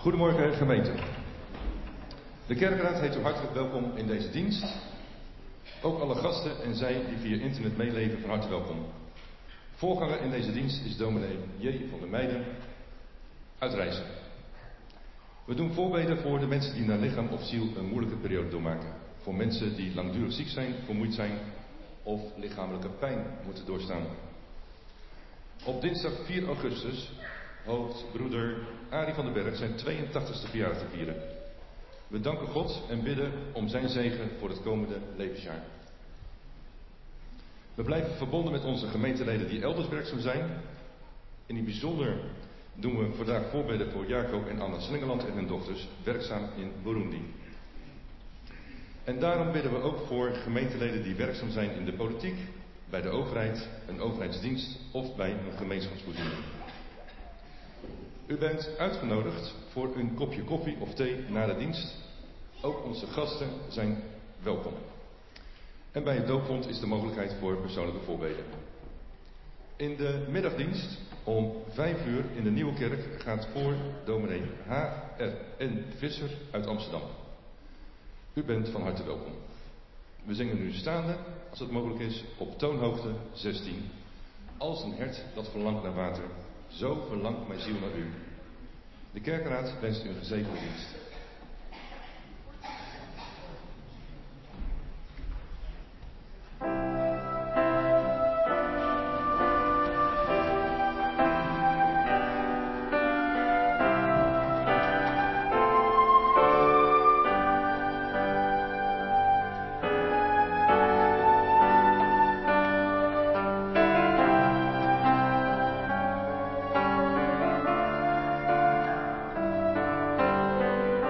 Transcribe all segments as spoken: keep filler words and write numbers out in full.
Goedemorgen gemeente. De kerkraad heet u hartelijk welkom in deze dienst. Ook alle gasten en zij die via internet meeleven van harte welkom. Voorganger in deze dienst is dominee J. van der Meijden uit Rijssen. We doen voorbeden voor de mensen die naar lichaam of ziel een moeilijke periode doormaken. Voor mensen die langdurig ziek zijn, vermoeid zijn of lichamelijke pijn moeten doorstaan. Op dinsdag vier augustus hoopt broeder Arie van den Berg zijn tweeëntachtigste verjaardag te vieren. We danken God en bidden om zijn zegen voor het komende levensjaar. We blijven verbonden met onze gemeenteleden die elders werkzaam zijn. In het bijzonder doen we vandaag voorbeden voor Jacob en Anna Slingeland en hun dochters, werkzaam in Burundi. En daarom bidden we ook voor gemeenteleden die werkzaam zijn in de politiek, bij de overheid, een overheidsdienst of bij een gemeenschapsbediening. U bent uitgenodigd voor een kopje koffie of thee na de dienst. Ook onze gasten zijn welkom. En bij het doopvond is de mogelijkheid voor persoonlijke voorbeden. In de middagdienst om vijf uur in de Nieuwe Kerk gaat voor dominee H R N Visser uit Amsterdam. U bent van harte welkom. We zingen nu staande, als het mogelijk is, op toonhoogte zestien. Als een hert dat verlangt naar water, zo verlangt mijn ziel naar u. De kerkraad wenst u een gezegende dienst. Thank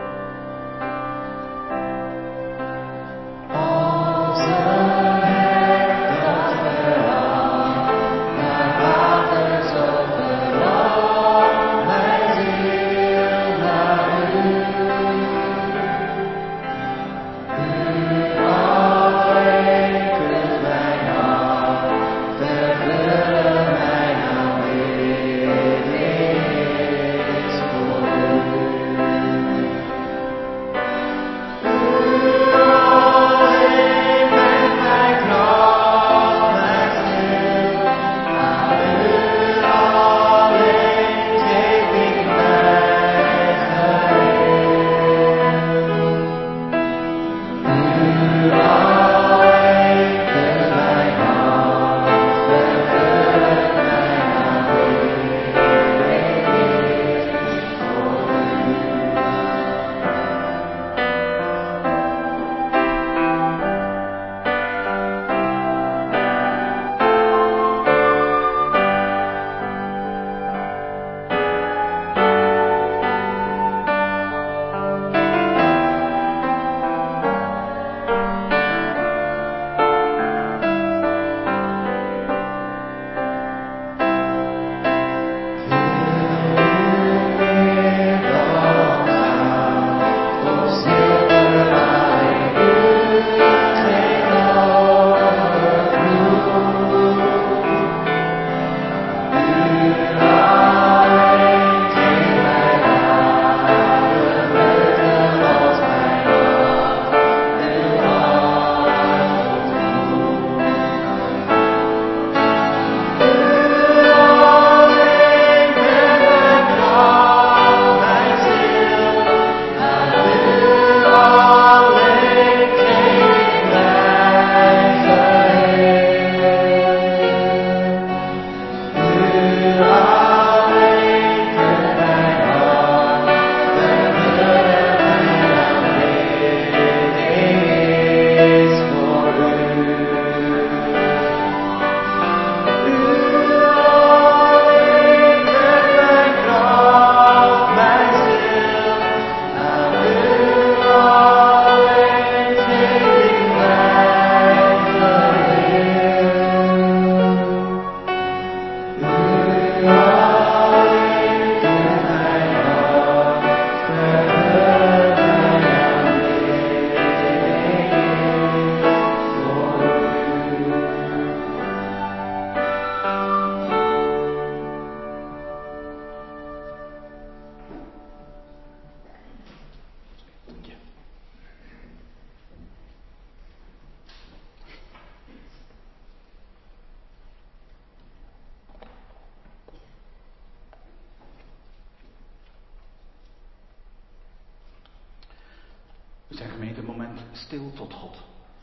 Zijn gemeente een moment stil tot God.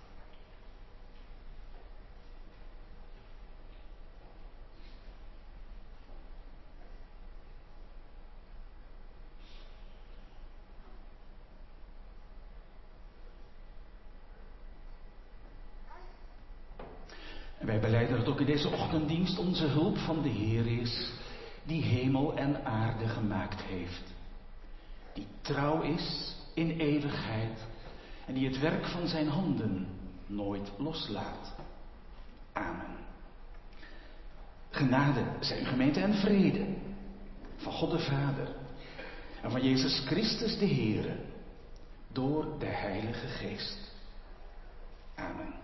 En wij belijden dat ook in deze ochtenddienst onze hulp van de Heer is, die hemel en aarde gemaakt heeft. Die trouw is in eeuwigheid en die het werk van zijn handen nooit loslaat. Amen. Genade zijn gemeente en vrede van God de Vader en van Jezus Christus de Heere door de Heilige Geest. Amen.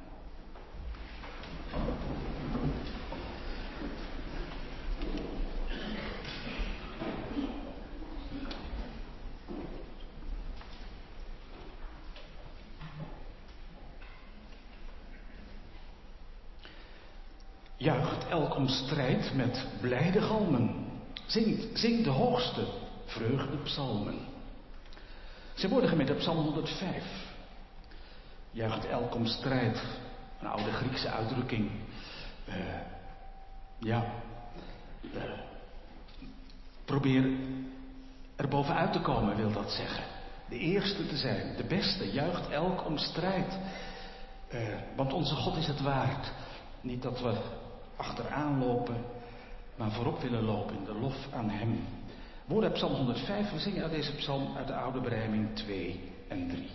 Juicht elk om strijd met blijde galmen. Zingt, zingt de hoogste vreugdepsalmen. Zij worden met op Psalm honderdvijf. Juicht elk om strijd. Een oude Griekse uitdrukking. Uh, ja. Uh, probeer er bovenuit te komen, wil dat zeggen. De eerste te zijn, de beste. Juicht elk om strijd. Uh, want onze God is het waard. Niet dat we achteraan lopen, maar voorop willen lopen in de lof aan hem. Woorden uit Psalm honderdvijf, we zingen uit deze psalm uit de oude berijming twee en drie.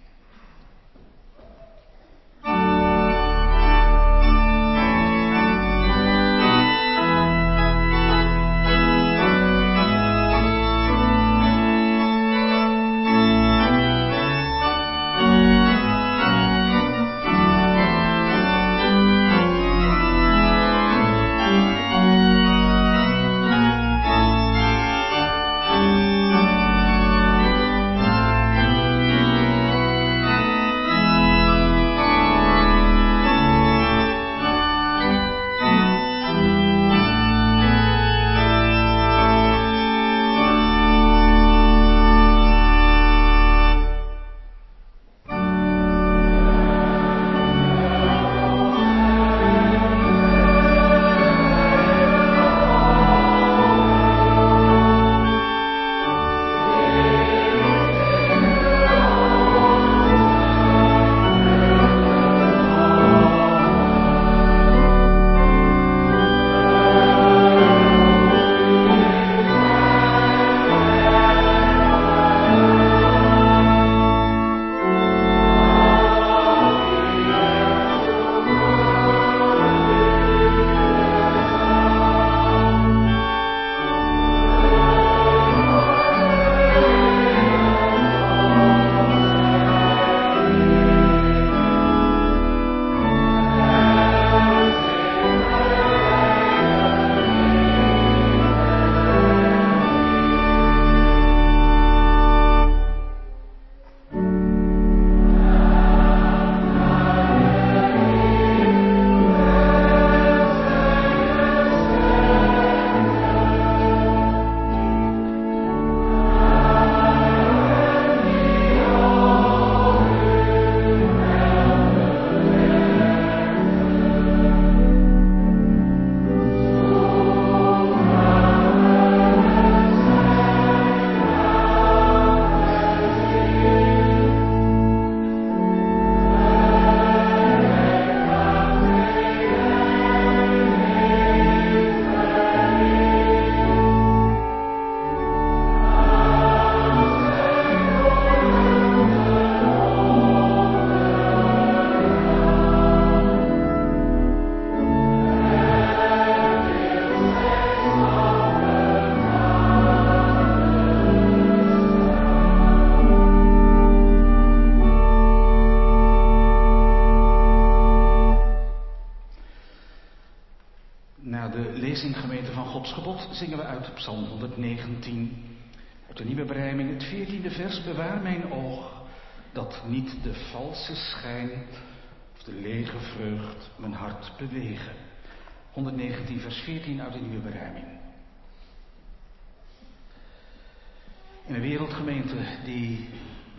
Zingen we uit Psalm honderdnegentien, uit de nieuwe berijming, het veertiende vers. Bewaar mijn oog, dat niet de valse schijn of de lege vreugd mijn hart bewegen. honderdnegentien vers veertien uit de nieuwe berijming. In een wereldgemeente die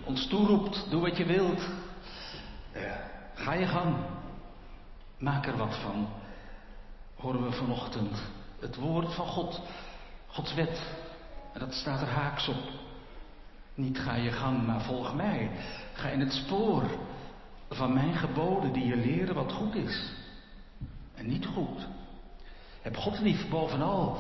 ons toeroept, doe wat je wilt. Uh, ga je gang. Maak er wat van. Horen we vanochtend het woord van God. Gods wet. En dat staat er haaks op. Niet ga je gang, maar volg mij. Ga in het spoor van mijn geboden die je leren wat goed is. En niet goed. Heb God lief bovenal.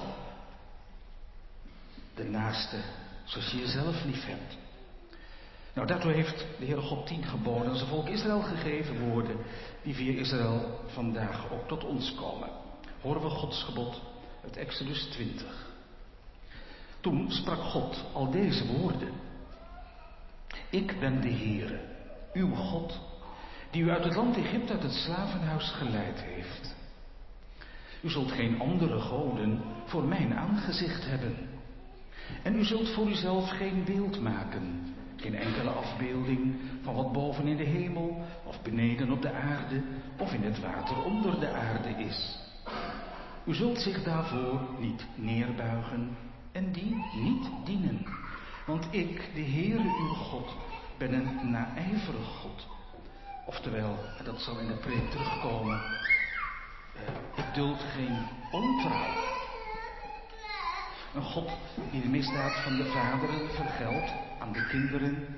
De naaste zoals je jezelf lief hebt. Nou, daartoe heeft de Heere God tien geboden aan zijn volk Israël gegeven, woorden die via Israël vandaag ook tot ons komen. Horen we Gods gebod uit Exodus twintig. Toen sprak God al deze woorden. Ik ben de Heere, uw God, die u uit het land Egypte, uit het slavenhuis geleid heeft. U zult geen andere goden voor mijn aangezicht hebben. En u zult voor uzelf geen beeld maken, geen enkele afbeelding van wat boven in de hemel, of beneden op de aarde, of in het water onder de aarde is. U zult zich daarvoor niet neerbuigen en die niet dienen. Want ik, de Heere uw God, ben een naijverig God. Oftewel, dat zal in de preek terugkomen, ik duld geen ontrouw. Een God die de misdaad van de vaderen vergeldt aan de kinderen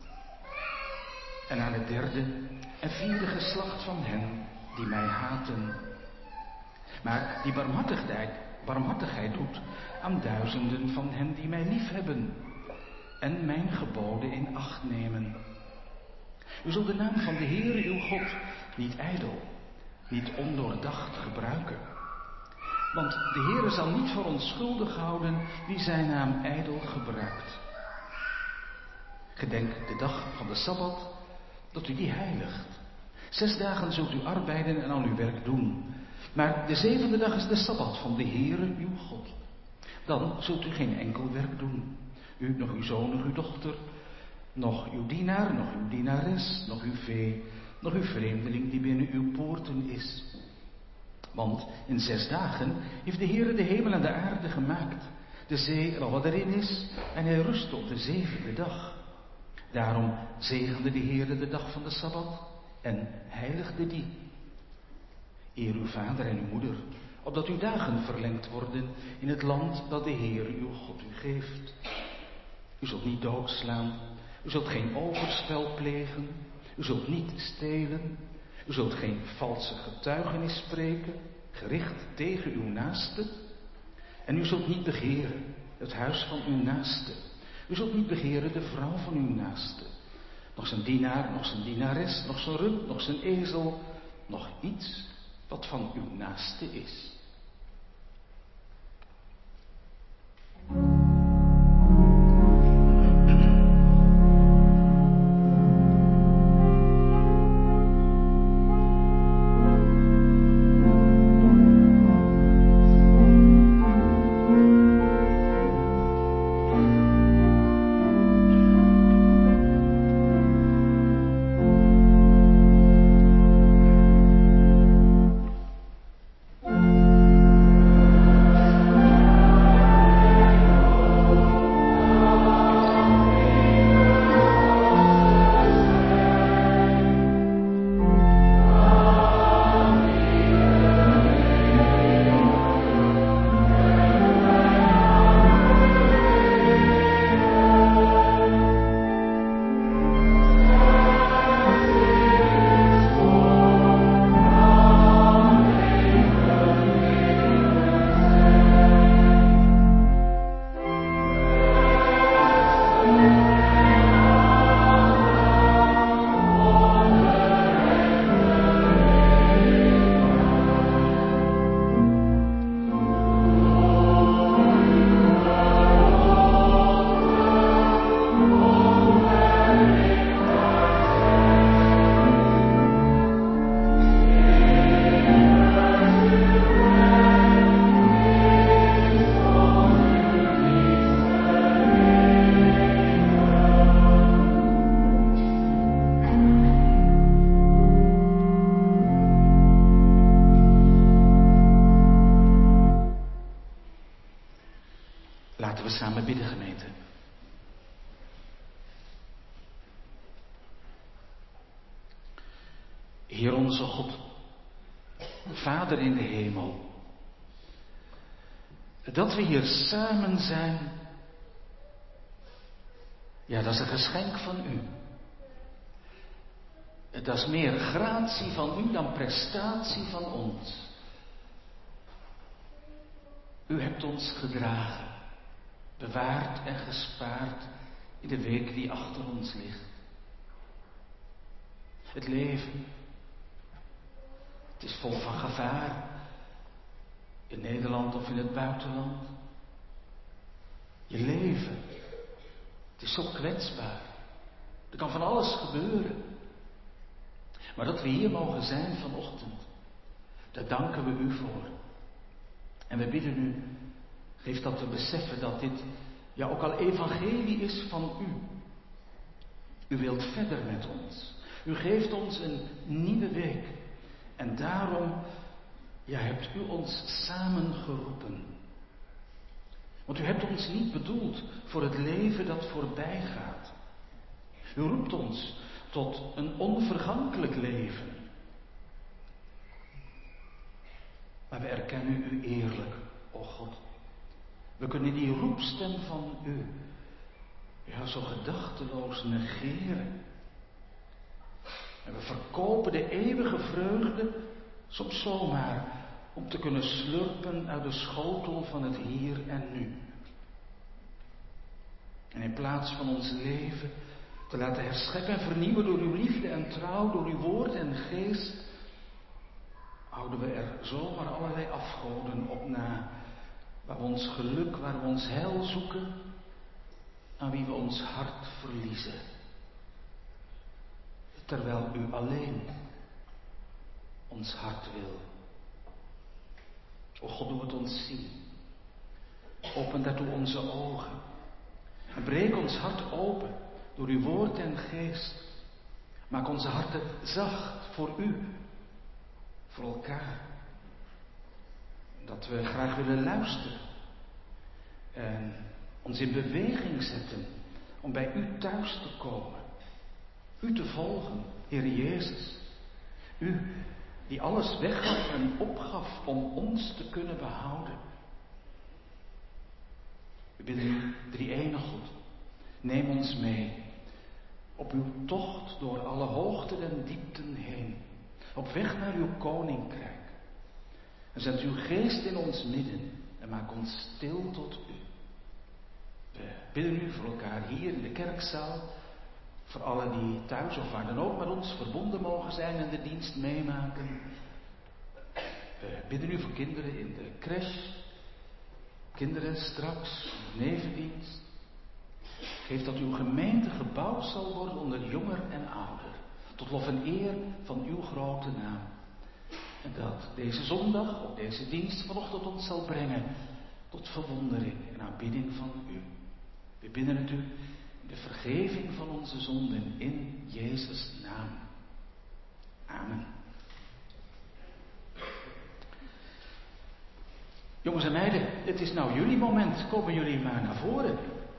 en aan het derde en vierde geslacht van hen die mij haten. Maar die barmhartigheid, barmhartigheid doet aan duizenden van hen die mij liefhebben en mijn geboden in acht nemen. U zult de naam van de Heere uw God niet ijdel, niet ondoordacht gebruiken. Want de Heere zal niet voor onschuldig houden wie zijn naam ijdel gebruikt. Gedenk de dag van de Sabbat, dat u die heiligt. Zes dagen zult u arbeiden en al uw werk doen. Maar de zevende dag is de Sabbat van de Heere uw God. Dan zult u geen enkel werk doen. U, nog uw zoon, nog uw dochter, nog uw dienaar, nog uw dienares, nog uw vee, nog uw vreemdeling die binnen uw poorten is. Want in zes dagen heeft de Heere de hemel en de aarde gemaakt, de zee en al wat erin is, en hij rustte op de zevende dag. Daarom zegende de Heere de dag van de Sabbat en heiligde die. Eer uw vader en uw moeder, opdat uw dagen verlengd worden in het land dat de Heere uw God u geeft. U zult niet doodslaan, u zult geen overspel plegen, u zult niet stelen, u zult geen valse getuigenis spreken, gericht tegen uw naaste. En u zult niet begeren het huis van uw naaste. U zult niet begeren de vrouw van uw naaste. Nog zijn dienaar, nog zijn dienares, nog zijn rund, nog zijn ezel, nog iets wat van uw naaste is. Laten we samen bidden, gemeente. Heer onze God, Vader in de hemel, dat we hier samen zijn, ja, dat is een geschenk van u. Dat is meer gratie van u dan prestatie van ons. U hebt ons gedragen, bewaard en gespaard in de week die achter ons ligt. Het leven, het is vol van gevaar, in Nederland of in het buitenland. Je leven, het is zo kwetsbaar. Er kan van alles gebeuren. Maar dat we hier mogen zijn vanochtend, daar danken we u voor. En we bidden u, geef dat we beseffen dat dit ja ook al evangelie is van u. U wilt verder met ons. U geeft ons een nieuwe week. En daarom ja, hebt u ons samen geroepen. Want u hebt ons niet bedoeld voor het leven dat voorbij gaat. U roept ons tot een onvergankelijk leven. Maar we erkennen u eerlijk, o God. We kunnen die roepstem van u ja, zo gedachteloos negeren. En we verkopen de eeuwige vreugde soms zomaar om te kunnen slurpen uit de schotel van het hier en nu. En in plaats van ons leven te laten herscheppen en vernieuwen door uw liefde en trouw, door uw woord en geest, houden we er zomaar allerlei afgoden op na, waar we ons geluk, waar we ons heil zoeken, aan wie we ons hart verliezen. Terwijl u alleen ons hart wil. O God, doe het ons zien. Open daartoe onze ogen. En breek ons hart open door uw woord en geest. Maak onze harten zacht voor u, voor elkaar. Dat we graag willen luisteren. En ons in beweging zetten om bij u thuis te komen. U te volgen, Heer Jezus. U die alles weggaf en opgaf om ons te kunnen behouden. We bidden u, drie-enige God, neem ons mee op uw tocht door alle hoogten en diepten heen, op weg naar uw koninkrijk. En zend uw geest in ons midden en maak ons stil tot u. We bidden u voor elkaar hier in de kerkzaal, voor allen die thuis of waar dan ook met ons verbonden mogen zijn en de dienst meemaken. We bidden u voor kinderen in de crash, kinderen straks, nevendienst. Geef dat uw gemeente gebouwd zal worden onder jonger en ouder, tot lof en eer van uw grote naam. En dat deze zondag, ook deze dienst vanochtend ons zal brengen tot verwondering en aanbidding van u. We bidden het u de vergeving van onze zonden in Jezus' naam. Amen. Jongens en meiden, het is nou jullie moment. Komen jullie maar naar voren.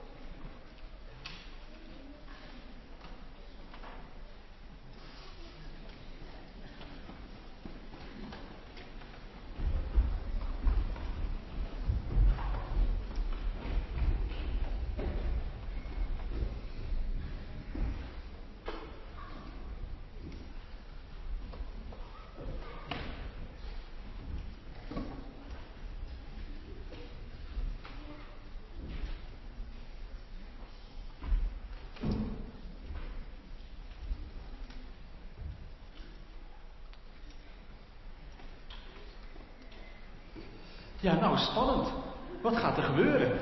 Ja, nou, spannend. Wat gaat er gebeuren?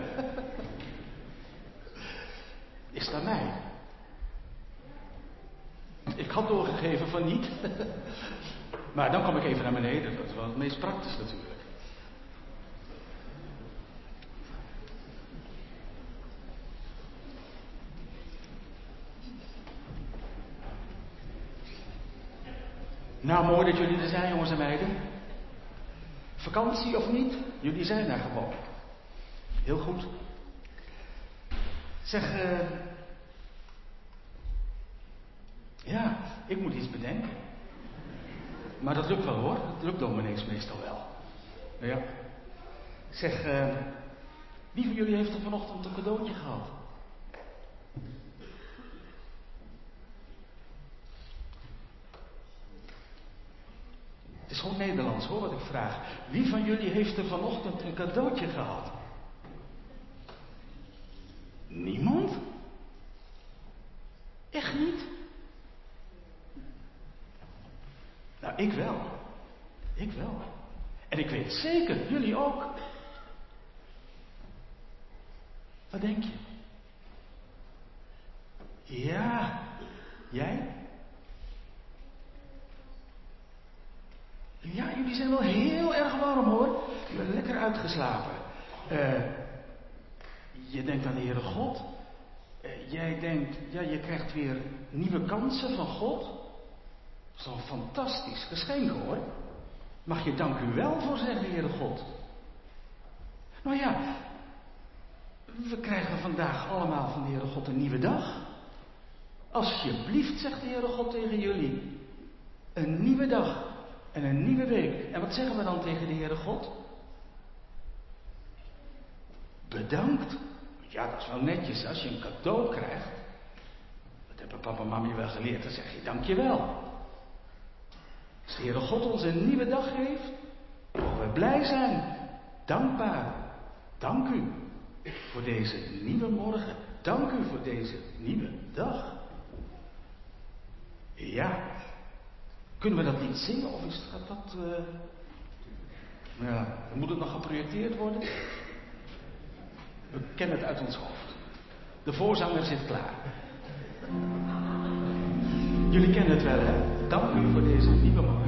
Is het aan mij? Ik had doorgegeven van niet. Maar dan kom ik even naar beneden. Dat is wel het meest praktisch natuurlijk. Nou, mooi dat jullie er zijn, jongens en meiden. Vakantie of niet? Jullie zijn daar gewoon. Heel goed. Zeg, uh... ja, ik moet iets bedenken. Maar dat lukt wel hoor. Dat lukt dominees meestal wel. Ja. Zeg, uh, wie van jullie heeft er vanochtend een cadeautje gehad? Het is gewoon Nederlands hoor wat ik vraag. Wie van jullie heeft er vanochtend een cadeautje gehad? Niemand? Echt niet? Nou, ik wel. Ik wel. En ik weet zeker, jullie ook. Wat denk je? Ja, jij? Ja, jullie zijn wel heel erg warm hoor. Je bent lekker uitgeslapen. Uh, je denkt aan de Heere God. Uh, jij denkt, ja, je krijgt weer nieuwe kansen van God. Dat is een fantastisch geschenk hoor. Mag je dank u wel voor zeggen, Heere God. Nou ja, we krijgen vandaag allemaal van de Heere God een nieuwe dag. Alsjeblieft, zegt de Heere God tegen jullie. Een nieuwe dag en een nieuwe week. En wat zeggen we dan tegen de Heere God? Bedankt. Ja, dat is wel netjes. Als je een cadeau krijgt, dat hebben papa en mama je wel geleerd, dan zeg je dankjewel. Als de Heere God ons een nieuwe dag geeft, mogen we blij zijn. Dankbaar. Dank u voor deze nieuwe morgen. Dank u voor deze nieuwe dag. Ja. Kunnen we dat niet zingen of is gaat dat... Uh... Ja, moet het nog geprojecteerd worden? We kennen het uit ons hoofd. De voorzanger zit klaar. Jullie kennen het wel, hè? Dank u voor deze nieuwe morgen.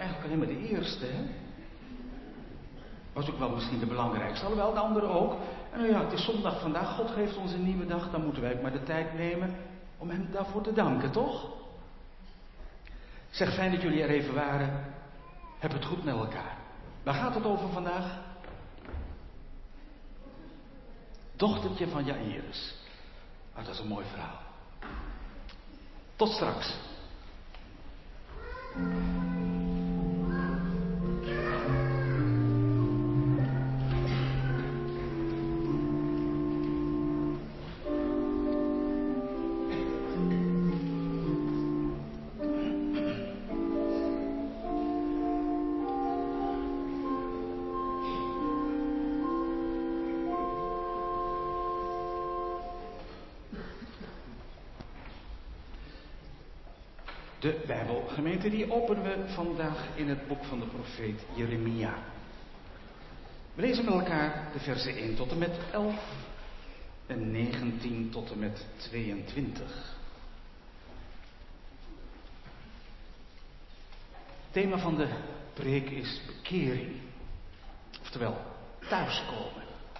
Alhoewel de andere ook. En nou ja, het is zondag vandaag, God geeft ons een nieuwe dag, dan moeten wij ook maar de tijd nemen om hem daarvoor te danken, toch? Zeg, fijn dat jullie er even waren. Heb het goed met elkaar. Waar gaat het over vandaag? Dochtertje van Jairus. Ah, dat is een mooi verhaal. Tot straks. De Bijbelgemeente die openen we vandaag in het boek van de profeet Jeremia. We lezen met elkaar de versen één tot en met elf en negentien tot en met tweeëntwintig. Het thema van de preek is bekering, oftewel thuiskomen.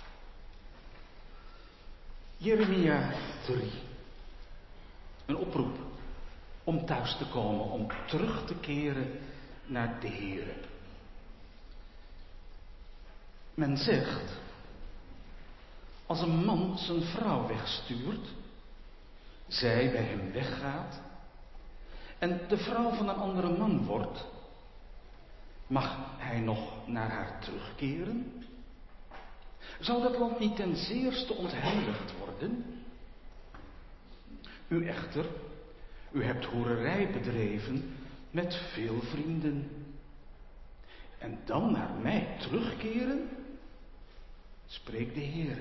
Jeremia drie. Een oproep om thuis te komen, om terug te keren naar de Heere. Men zegt, als een man zijn vrouw wegstuurt, zij bij hem weggaat en de vrouw van een andere man wordt, mag hij nog naar haar terugkeren? Zou dat land niet ten zeerste ontheiligd worden? U echter, u hebt hoererij bedreven met veel vrienden. En dan naar mij terugkeren? Spreekt de Heer.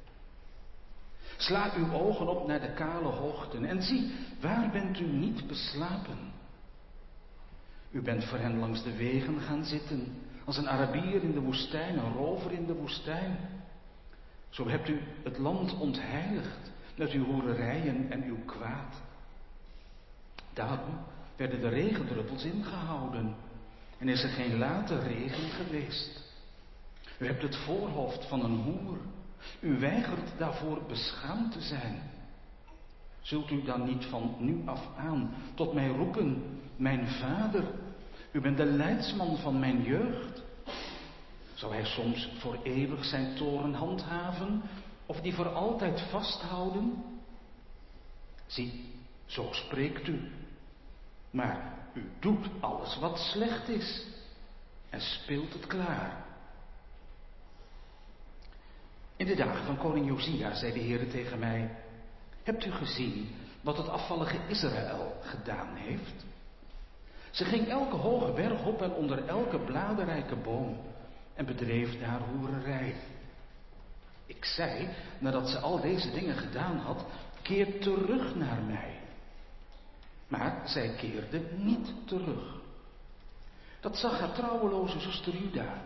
Sla uw ogen op naar de kale hoogten en zie, waar bent u niet beslapen? U bent voor hen langs de wegen gaan zitten, als een Arabier in de woestijn, een rover in de woestijn. Zo hebt u het land ontheiligd met uw hoererijen en uw kwaad. Daarom werden de regendruppels ingehouden en is er geen late regen geweest. U hebt het voorhoofd van een hoer. U weigert daarvoor beschaamd te zijn. Zult u dan niet van nu af aan tot mij roepen, mijn vader, u bent de leidsman van mijn jeugd? Zal hij soms voor eeuwig zijn toren handhaven of die voor altijd vasthouden? Zie, zo spreekt u. Maar u doet alles wat slecht is en speelt het klaar. In de dagen van koning Josia zei de Heere tegen mij, hebt u gezien wat het afvallige Israël gedaan heeft? Ze ging elke hoge berg op en onder elke bladerrijke boom en bedreef daar hoererij. Ik zei, nadat ze al deze dingen gedaan had, keer terug naar mij. Maar zij keerde niet terug. Dat zag haar trouweloze zuster Juda.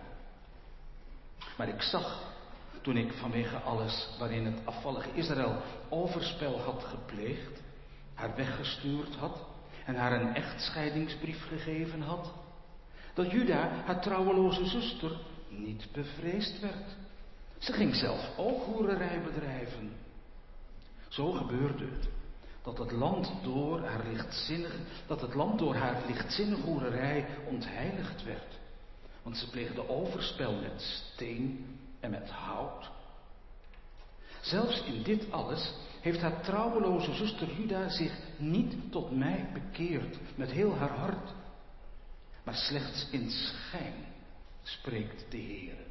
Maar ik zag, toen ik vanwege alles waarin het afvallige Israël overspel had gepleegd, haar weggestuurd had en haar een echtscheidingsbrief gegeven had, dat Juda, haar trouweloze zuster, niet bevreesd werd. Ze ging zelf ook hoererij bedrijven. Zo gebeurde het dat het land door haar lichtzinnig, dat het land door haar lichtzinnige hoererij ontheiligd werd. Want ze pleegde overspel met steen en met hout. Zelfs in dit alles heeft haar trouweloze zuster Juda zich niet tot mij bekeerd met heel haar hart, maar slechts in schijn, spreekt de Heere.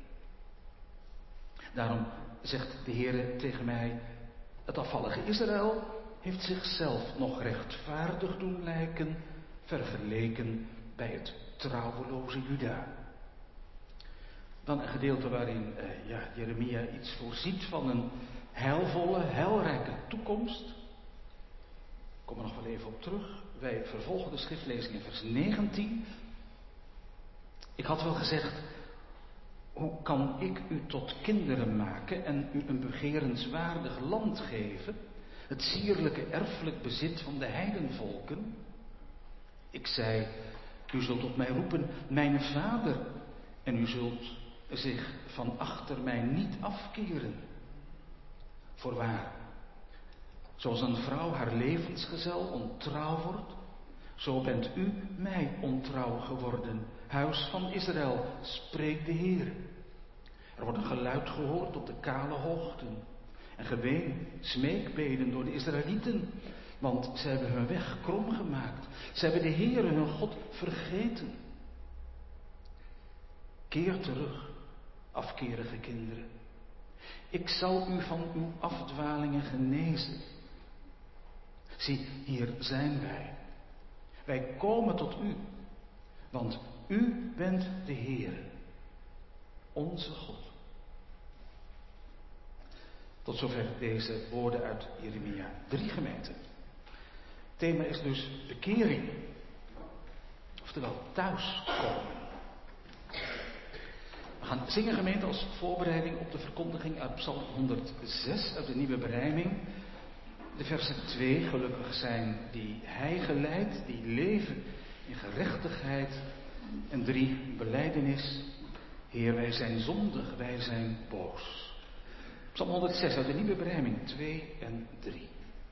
Daarom zegt de Heere tegen mij, het afvallige Israël heeft zichzelf nog rechtvaardig doen lijken, vergeleken bij het trouweloze Juda. Dan een gedeelte waarin eh, ja, Jeremia iets voorziet van een heilvolle, heilrijke toekomst. Ik kom er nog wel even op terug. Wij vervolgen de schriftlezing in vers negentien. Ik had wel gezegd, hoe kan ik u tot kinderen maken en u een begerenswaardig land geven, het sierlijke erfelijk bezit van de heidenvolken? Ik zei, u zult op mij roepen, mijn vader, en u zult zich van achter mij niet afkeren. Voorwaar, zoals een vrouw haar levensgezel ontrouw wordt, zo bent u mij ontrouw geworden, huis van Israël, spreekt de Heer. Er wordt een geluid gehoord op de kale hoogten en geween, smeekbeden door de Israëlieten, want zij hebben hun weg krom gemaakt. Zij hebben de Heere hun God vergeten. Keer terug, afkerige kinderen. Ik zal u van uw afdwalingen genezen. Zie, hier zijn wij. Wij komen tot u, want u bent de Heere, onze God. Tot zover deze woorden uit Jeremia drie, gemeente. Het thema is dus bekering, oftewel thuiskomen. We gaan zingen, gemeente, als voorbereiding op de verkondiging uit Psalm honderdzes uit de Nieuwe Berijming. De versen twee, gelukkig zijn die hij geleidt, die leven in gerechtigheid. En drie, belijdenis, Heer, wij zijn zondig, wij zijn boos. Psalm honderdzes uit de Nieuwe Berijming twee en drie.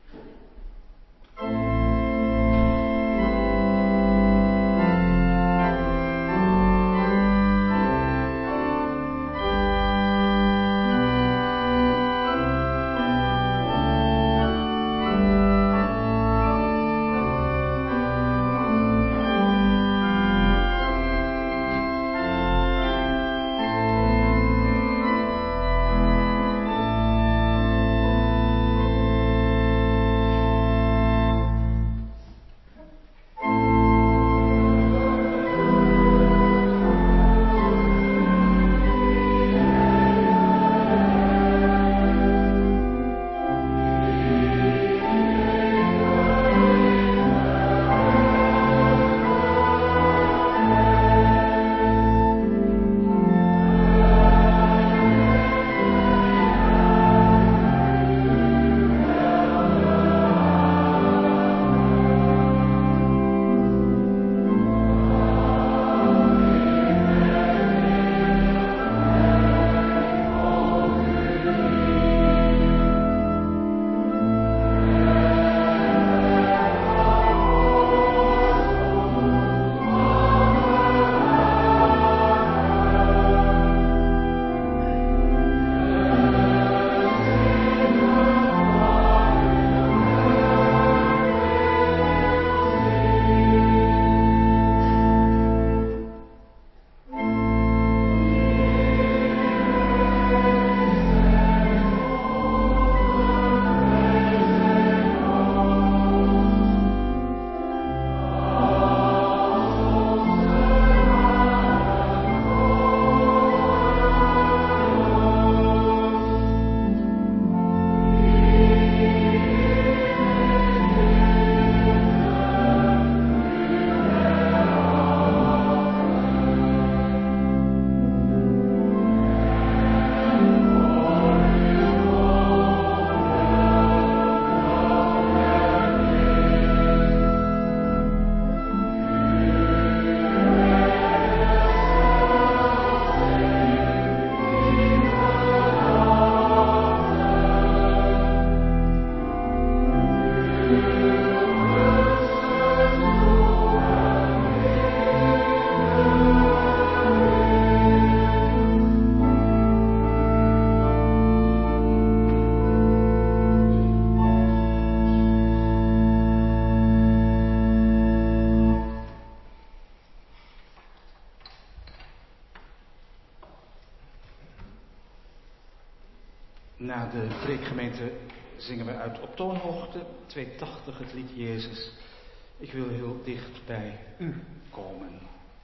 Na de preekgemeente zingen we uit op toonhoogte tweehonderdtachtig het lied Jezus. Ik wil heel dicht bij u komen.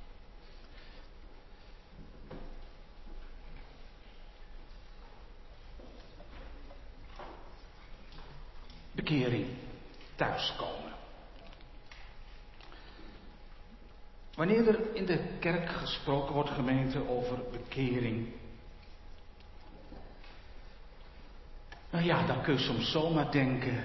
Bekering, thuiskomen. Wanneer er in de kerk gesproken wordt, gemeente, over bekering, nou ja, dan kun je soms zomaar denken,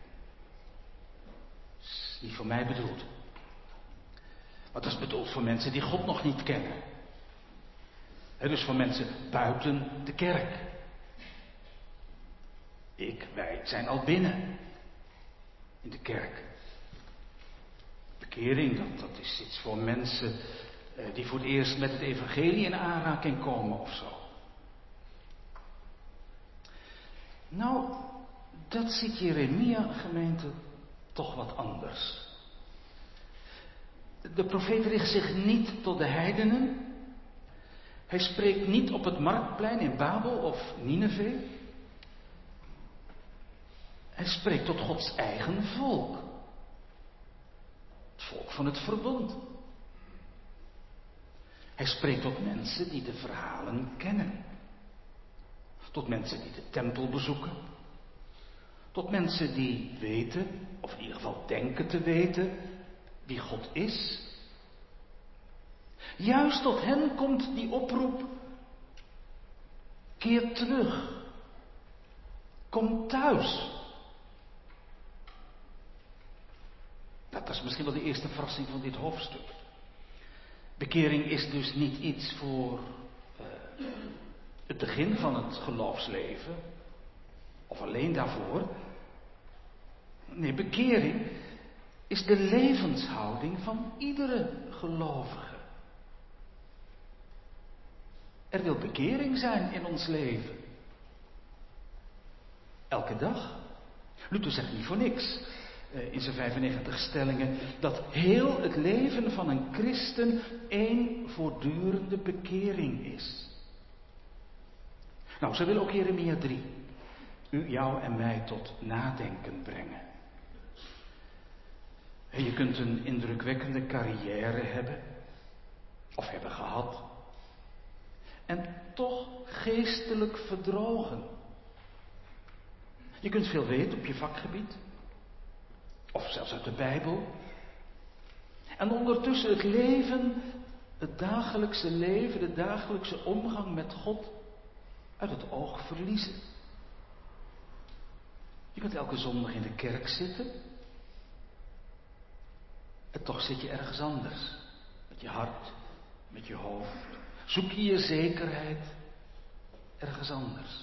dat is niet voor mij bedoeld. Maar dat is bedoeld voor mensen die God nog niet kennen. He, dus voor mensen buiten de kerk. ik, wij zijn al binnen in de kerk. Bekering, dat, dat is iets voor mensen eh, die voor het eerst met het evangelie in aanraking komen of zo. Nou, dat ziet Jeremia, gemeente, toch wat anders. De profeet richt zich niet tot de heidenen. Hij spreekt niet op het marktplein in Babel of Nineve. Hij spreekt tot Gods eigen volk. Het volk van het verbond. Hij spreekt tot mensen die de verhalen kennen. Tot mensen die de tempel bezoeken. Tot mensen die weten, of in ieder geval denken te weten, wie God is. Juist tot hen komt die oproep. Keer terug. Kom thuis. Dat is misschien wel de eerste verrassing van dit hoofdstuk. Bekering is dus niet iets voor uh, het begin van het geloofsleven. Of alleen daarvoor. Nee, bekering is de levenshouding van iedere gelovige. Er wil bekering zijn in ons leven. Elke dag. Luther zegt niet voor niks in zijn vijfennegentig stellingen dat heel het leven van een christen één voortdurende bekering is. Nou, zo wil ook Jeremia drie u, jou en mij tot nadenken brengen. En je kunt een indrukwekkende carrière hebben, of hebben gehad, en toch geestelijk verdrogen. Je kunt veel weten op je vakgebied, of zelfs uit de Bijbel, en ondertussen het leven, het dagelijkse leven, de dagelijkse omgang met God uit het oog verliezen. Je kunt elke zondag in de kerk zitten, en toch zit je ergens anders. Met je hart, met je hoofd. Zoek je je zekerheid ergens anders.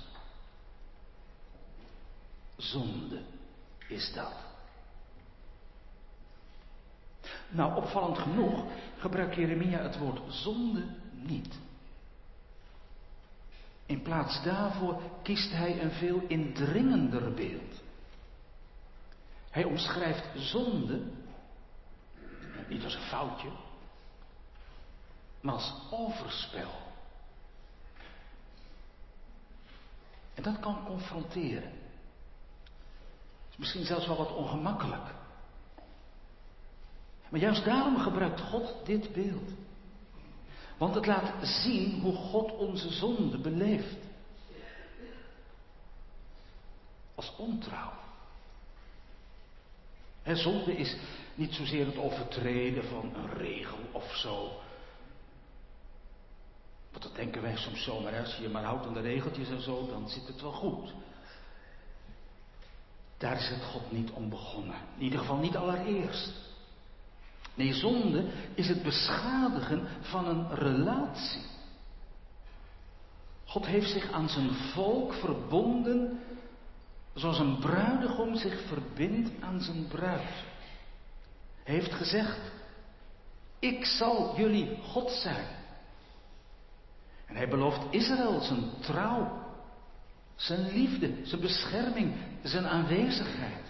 Zonde is dat. Nou, opvallend genoeg gebruikt Jeremia het woord zonde niet. In plaats daarvoor kiest hij een veel indringender beeld. Hij omschrijft zonde niet als een foutje, maar als overspel. En dat kan confronteren. Het is misschien zelfs wel wat ongemakkelijk. Maar juist daarom gebruikt God dit beeld. Want het laat zien hoe God onze zonde beleeft. Als ontrouw. He, zonde is niet zozeer het overtreden van een regel of zo. Want dat denken wij soms zomaar. Als je je maar houdt aan de regeltjes en zo, dan zit het wel goed. Daar is het God niet om begonnen. In ieder geval niet allereerst. Nee, zonde is het beschadigen van een relatie. God heeft zich aan zijn volk verbonden, zoals een bruidegom zich verbindt aan zijn bruid. Hij heeft gezegd, ik zal jullie God zijn. En hij belooft Israël zijn trouw, zijn liefde, zijn bescherming, zijn aanwezigheid.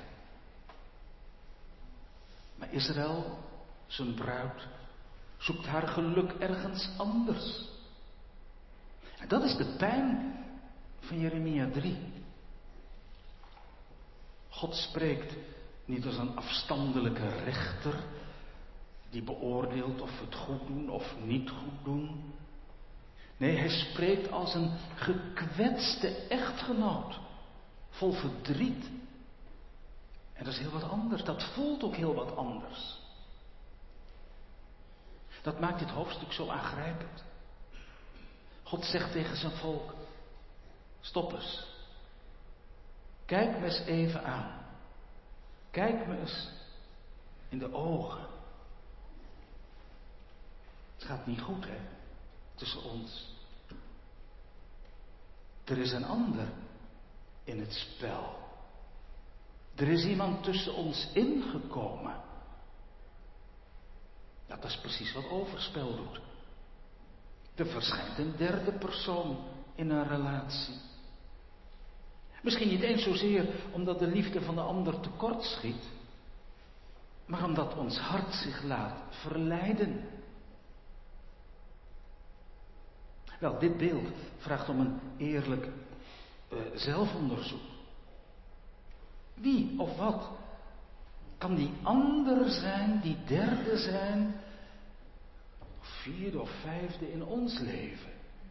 Maar Israël, zijn bruid, zoekt haar geluk ergens anders. En dat is de pijn van Jeremia drie. God spreekt niet als een afstandelijke rechter die beoordeelt of we het goed doen of niet goed doen. Nee, hij spreekt als een gekwetste echtgenoot, vol verdriet. En dat is heel wat anders, dat voelt ook heel wat anders. Dat maakt dit hoofdstuk zo aangrijpend. God zegt tegen zijn volk, stop eens. Kijk me eens even aan. Kijk me eens in de ogen. Het gaat niet goed, hè, tussen ons. Er is een ander in het spel. Er is iemand tussen ons ingekomen. Ja, dat is precies wat overspel doet. Er verschijnt een derde persoon in een relatie. Misschien niet eens zozeer omdat de liefde van de ander tekort schiet, maar omdat ons hart zich laat verleiden. Wel, dit beeld vraagt om een eerlijk uh, zelfonderzoek. Wie of wat kan die ander zijn, die derde zijn, of vierde of vijfde in ons leven?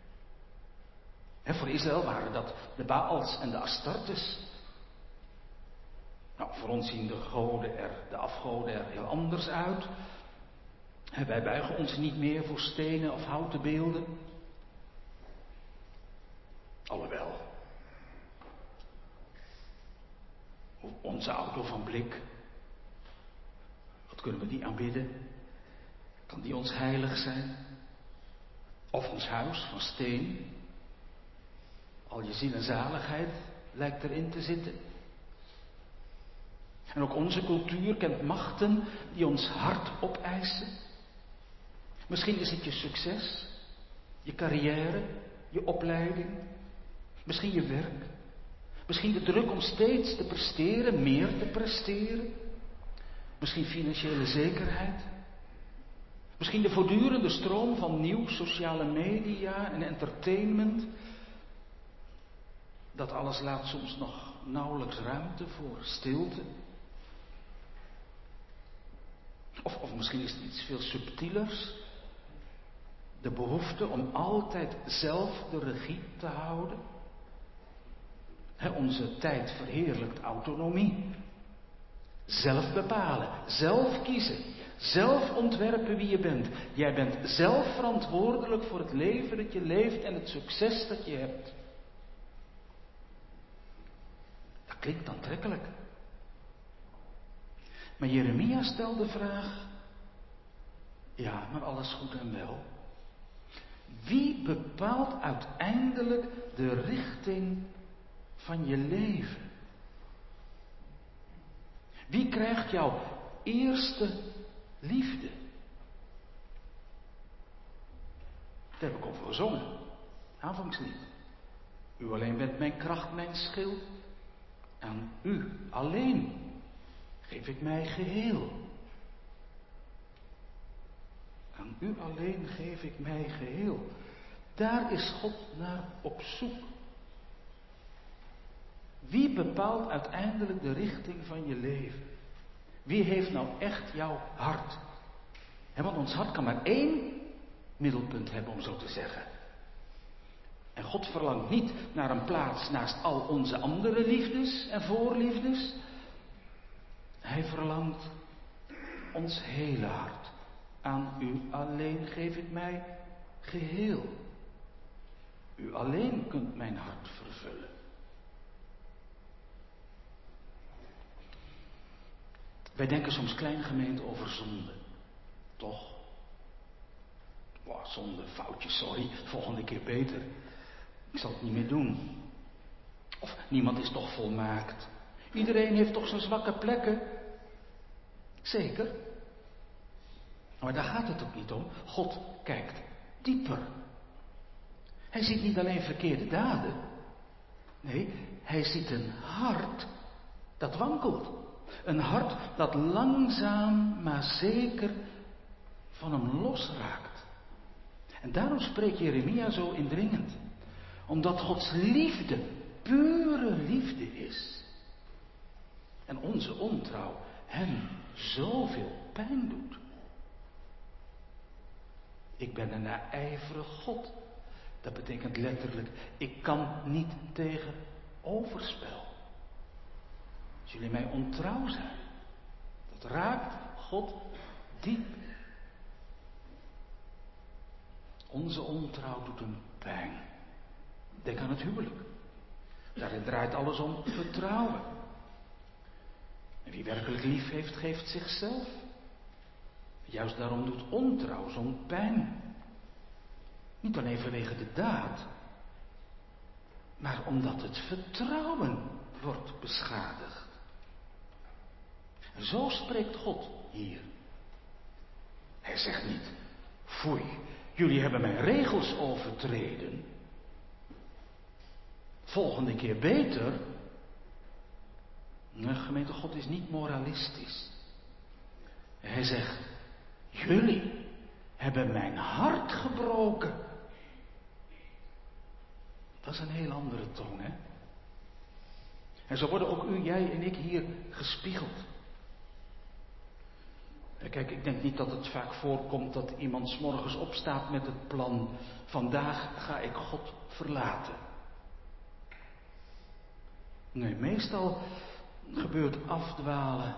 En voor Israël waren dat de Baals en de Astartes. Nou, voor ons zien de goden er, de afgoden er heel anders uit. En wij buigen ons niet meer voor stenen of houten beelden. Alhoewel, onze auto van blik, wat kunnen we die aanbidden? Kan die ons heilig zijn? Of ons huis van steen? Al je ziel en zaligheid lijkt erin te zitten. En ook onze cultuur kent machten die ons hart opeisen. Misschien is het je succes, je carrière, je opleiding, misschien je werk. Misschien de druk om steeds te presteren, meer te presteren. Misschien financiële zekerheid. Misschien de voortdurende stroom van nieuws, sociale media en entertainment. Dat alles laat soms nog nauwelijks ruimte voor stilte. Of, of misschien is het iets veel subtielers. De behoefte om altijd zelf de regie te houden. He, onze tijd verheerlijkt autonomie. Zelf bepalen, zelf kiezen, zelf ontwerpen wie je bent. Jij bent zelf verantwoordelijk voor het leven dat je leeft en het succes dat je hebt. Dat klinkt aantrekkelijk. Maar Jeremia stelt de vraag, ja, maar alles goed en wel. Wie bepaalt uiteindelijk de richting van je leven? Wie krijgt jouw eerste liefde? Daar heb ik over gezongen. Aanvangslied. U alleen bent mijn kracht, mijn schild. Aan u alleen geef ik mij geheel. Aan u alleen geef ik mij geheel. Daar is God naar op zoek. Wie bepaalt uiteindelijk de richting van je leven? Wie heeft nou echt jouw hart? He, want ons hart kan maar één middelpunt hebben, om zo te zeggen. En God verlangt niet naar een plaats naast al onze andere liefdes en voorliefdes. Hij verlangt ons hele hart. Aan u alleen geef ik mij geheel. U alleen kunt mijn hart vervullen. Wij denken soms klein gemeente over zonde. Toch? Wow, zonde, foutje, sorry. Volgende keer beter. Ik zal het niet meer doen. Of niemand is toch volmaakt. Iedereen heeft toch zijn zwakke plekken. Zeker. Maar daar gaat het ook niet om. God kijkt dieper. Hij ziet niet alleen verkeerde daden. Nee, hij ziet een hart dat wankelt. Een hart dat langzaam maar zeker van hem losraakt. En daarom spreekt Jeremia zo indringend. Omdat Gods liefde pure liefde is. En onze ontrouw hem zoveel pijn doet. Ik ben een naijverig God. Dat betekent letterlijk, ik kan niet tegen overspel. Als jullie mij ontrouw zijn, dat raakt God diep. Onze ontrouw doet hem pijn. Denk aan het huwelijk. Daarin draait alles om vertrouwen. En wie werkelijk lief heeft, geeft zichzelf. Juist daarom doet ontrouw zo'n pijn. Niet alleen vanwege de daad, maar omdat het vertrouwen wordt beschadigd. En zo spreekt God hier. Hij zegt niet, foei, jullie hebben mijn regels overtreden. Volgende keer beter. De gemeente God is niet moralistisch. Hij zegt, jullie hebben mijn hart gebroken. Dat is een heel andere toon, hè? En zo worden ook u, jij en ik hier gespiegeld. Kijk, ik denk niet dat het vaak voorkomt dat iemand 's morgens opstaat met het plan, vandaag ga ik God verlaten. Nee, meestal gebeurt afdwalen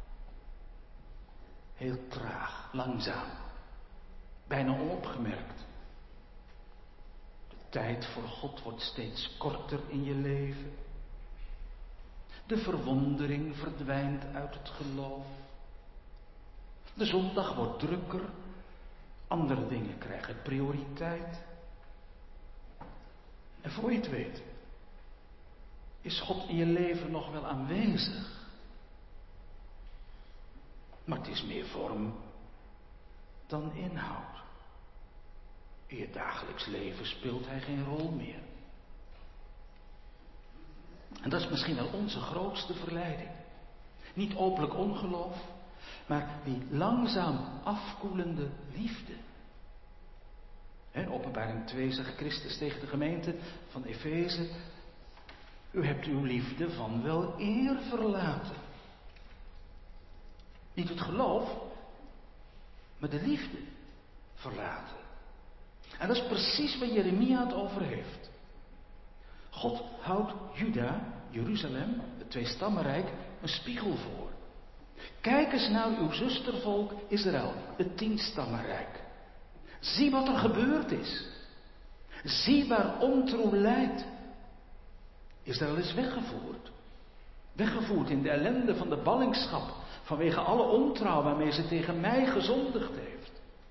heel traag, langzaam, bijna onopgemerkt. De tijd voor God wordt steeds korter in je leven. De verwondering verdwijnt uit het geloof. De zondag wordt drukker. Andere dingen krijgen prioriteit. En voor je het weet, is God in je leven nog wel aanwezig. Maar het is meer vorm dan inhoud. In je dagelijks leven speelt hij geen rol meer. En dat is misschien wel onze grootste verleiding. Niet openlijk ongeloof, maar die langzaam afkoelende liefde. In Openbaring twee zegt Christus tegen de gemeente van Efeze, u hebt uw liefde van wel eer verlaten. Niet het geloof, maar de liefde verlaten. En dat is precies waar Jeremia het over heeft. God houdt Juda, Jeruzalem, het tweestammenrijk, een spiegel voor. Kijk eens naar uw zustervolk Israël, het tienstammenrijk. Zie wat er gebeurd is. Zie waar ontrouw leidt. Israël is weggevoerd. Weggevoerd in de ellende van de ballingschap, vanwege alle ontrouw waarmee ze tegen mij gezondigd heeft.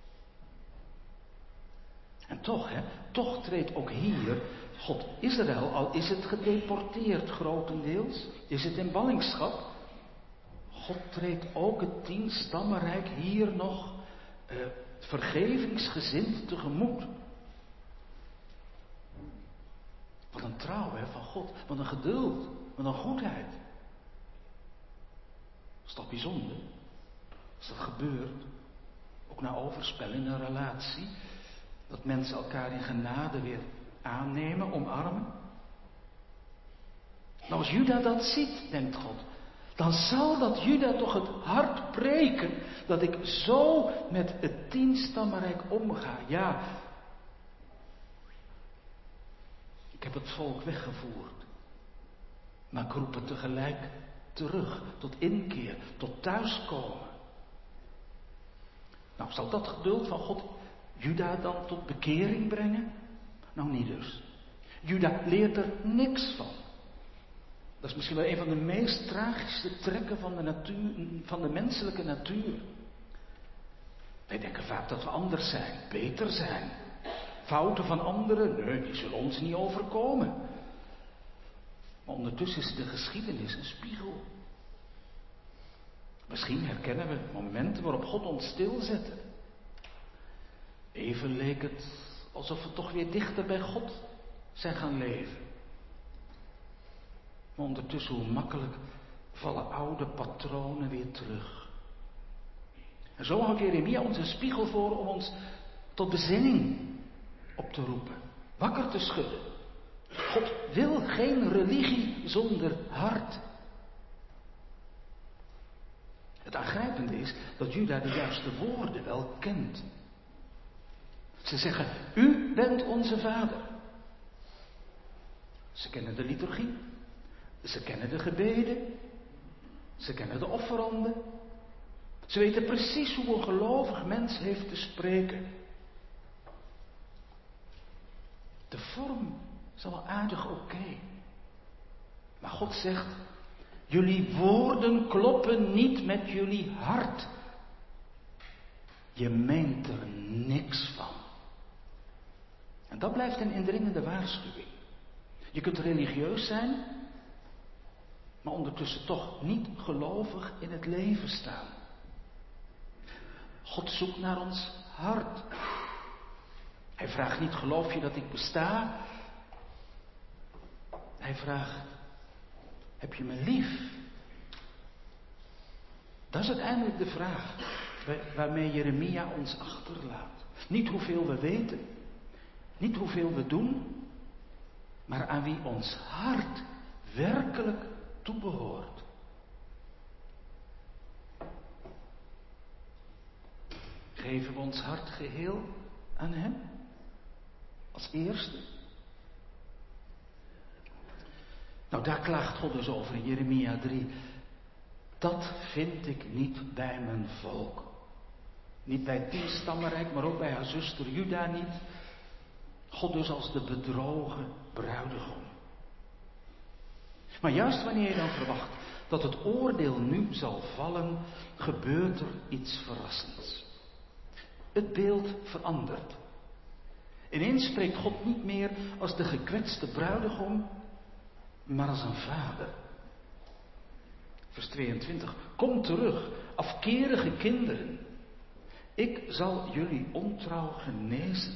En toch, hè, toch treedt ook hier God Israël, al is het gedeporteerd grotendeels, is het in ballingschap. God treedt ook het tienstammenrijk hier nog eh, vergevingsgezind tegemoet. Wat een trouw, hè, van God, wat een geduld, wat een goedheid. Is dat bijzonder? Als dat gebeurt, ook na overspel in een relatie, dat mensen elkaar in genade weer aannemen, omarmen. Nou, als Juda dat ziet, denkt God, dan zal dat Juda toch het hart breken dat ik zo met het tienstammenrijk omga. Ja, ik heb het volk weggevoerd, maar ik roep het tegelijk terug, tot inkeer, tot thuiskomen. Nou, zal dat geduld van God Juda dan tot bekering brengen? Nou, niet dus. Juda leert er niks van. Dat is misschien wel een van de meest tragische trekken van de natuur, van de menselijke natuur. Wij denken vaak dat we anders zijn, beter zijn. Fouten van anderen, nee, die zullen ons niet overkomen. Maar ondertussen is de geschiedenis een spiegel. Misschien herkennen we momenten waarop God ons stilzette. Even leek het alsof we toch weer dichter bij God zijn gaan leven. Maar ondertussen, hoe makkelijk vallen oude patronen weer terug. En zo houdt Jeremia ons een spiegel voor om ons tot bezinning op te roepen. Wakker te schudden. God wil geen religie zonder hart. Het aangrijpende is dat Juda de juiste woorden wel kent. Ze zeggen, u bent onze vader. Ze kennen de liturgie. Ze kennen de gebeden. Ze kennen de offeranden. Ze weten precies hoe een gelovig mens heeft te spreken. De vorm is wel aardig oké. Okay. Maar God zegt, jullie woorden kloppen niet met jullie hart. Je meent er niks van. En dat blijft een indringende waarschuwing. Je kunt religieus zijn, maar ondertussen toch niet gelovig in het leven staan. God zoekt naar ons hart. Hij vraagt niet, geloof je dat ik besta? Hij vraagt, heb je me lief? Dat is uiteindelijk de vraag waarmee Jeremia ons achterlaat. Niet hoeveel we weten, niet hoeveel we doen, maar aan wie ons hart werkelijk toebehoort. Geven we ons hart geheel aan Hem? Als eerste? Nou, daar klaagt God dus over in Jeremia drie. Dat vind ik niet bij mijn volk. Niet bij het tienstammenrijk, maar ook bij haar zuster Juda niet. God dus als de bedrogen bruidegom. Maar juist wanneer je dan verwacht dat het oordeel nu zal vallen, gebeurt er iets verrassends. Het beeld verandert. Ineens spreekt God niet meer als de gekwetste bruidegom, maar als een vader. Vers tweeëntwintig. Kom terug, afkerige kinderen. Ik zal jullie ontrouw genezen.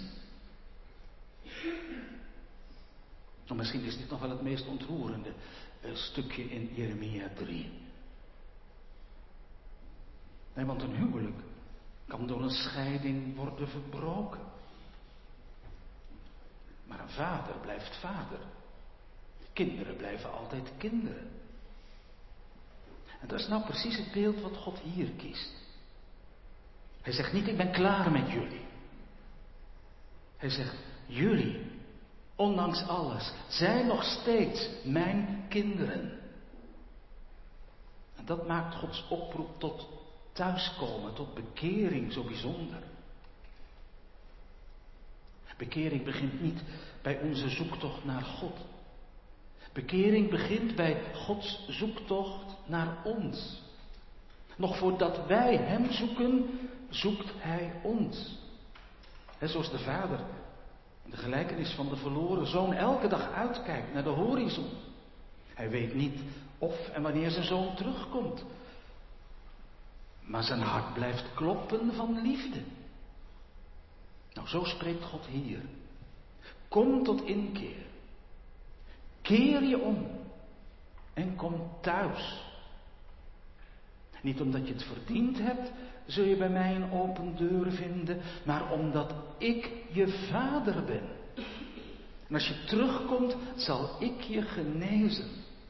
Nou, misschien is dit nog wel het meest ontroerende uh, stukje in Jeremia drie. Nee, want een huwelijk kan door een scheiding worden verbroken. Maar een vader blijft vader. Kinderen blijven altijd kinderen. En dat is nou precies het beeld wat God hier kiest. Hij zegt niet, ik ben klaar met jullie. Hij zegt, jullie, ondanks alles, zijn nog steeds mijn kinderen. En dat maakt Gods oproep tot thuiskomen, tot bekering zo bijzonder. Bekering begint niet bij onze zoektocht naar God. Bekering begint bij Gods zoektocht naar ons. Nog voordat wij Hem zoeken, zoekt Hij ons. He, zoals de vader in de gelijkenis van de verloren zoon elke dag uitkijkt naar de horizon. Hij weet niet of en wanneer zijn zoon terugkomt. Maar zijn hart blijft kloppen van liefde. Nou, zo spreekt God hier. Kom tot inkeer. Keer je om. En kom thuis. Niet omdat je het verdiend hebt, zul je bij mij een open deur vinden, maar omdat ik je vader ben. En als je terugkomt, zal ik je genezen.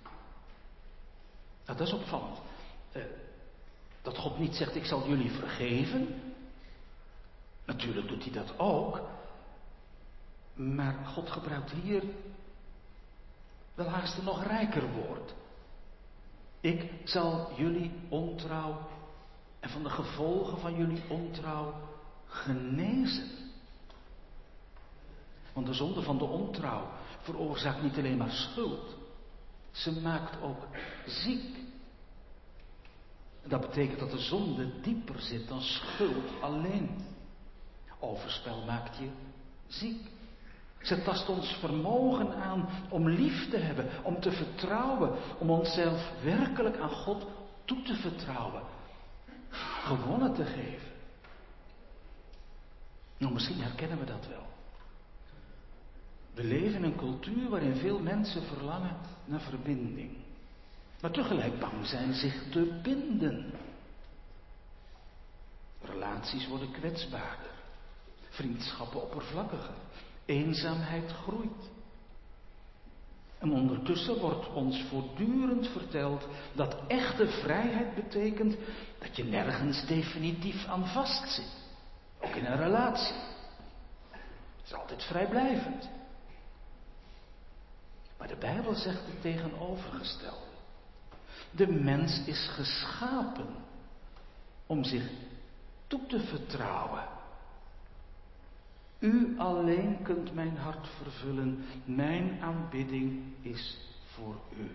Nou, dat is opvallend. Uh, dat God niet zegt, ik zal jullie vergeven. Natuurlijk doet hij dat ook. Maar God gebruikt hier wel haast een nog rijker woord. Ik zal jullie ontrouw en van de gevolgen van jullie ontrouw genezen. Want de zonde van de ontrouw veroorzaakt niet alleen maar schuld. Ze maakt ook ziek. En dat betekent dat de zonde dieper zit dan schuld alleen. Overspel maakt je ziek. Ze tast ons vermogen aan om lief te hebben, om te vertrouwen, om onszelf werkelijk aan God toe te vertrouwen. Gewonnen te geven. Nou, misschien herkennen we dat wel. We leven in een cultuur waarin veel mensen verlangen naar verbinding. Maar tegelijk bang zijn zich te binden. Relaties worden kwetsbaarder. Vriendschappen oppervlakkiger. Eenzaamheid groeit. En ondertussen wordt ons voortdurend verteld dat echte vrijheid betekent dat je nergens definitief aan vastzit. Ook in een relatie. Het is altijd vrijblijvend. Maar de Bijbel zegt het tegenovergestelde. De mens is geschapen om zich toe te vertrouwen. U alleen kunt mijn hart vervullen. Mijn aanbidding is voor u.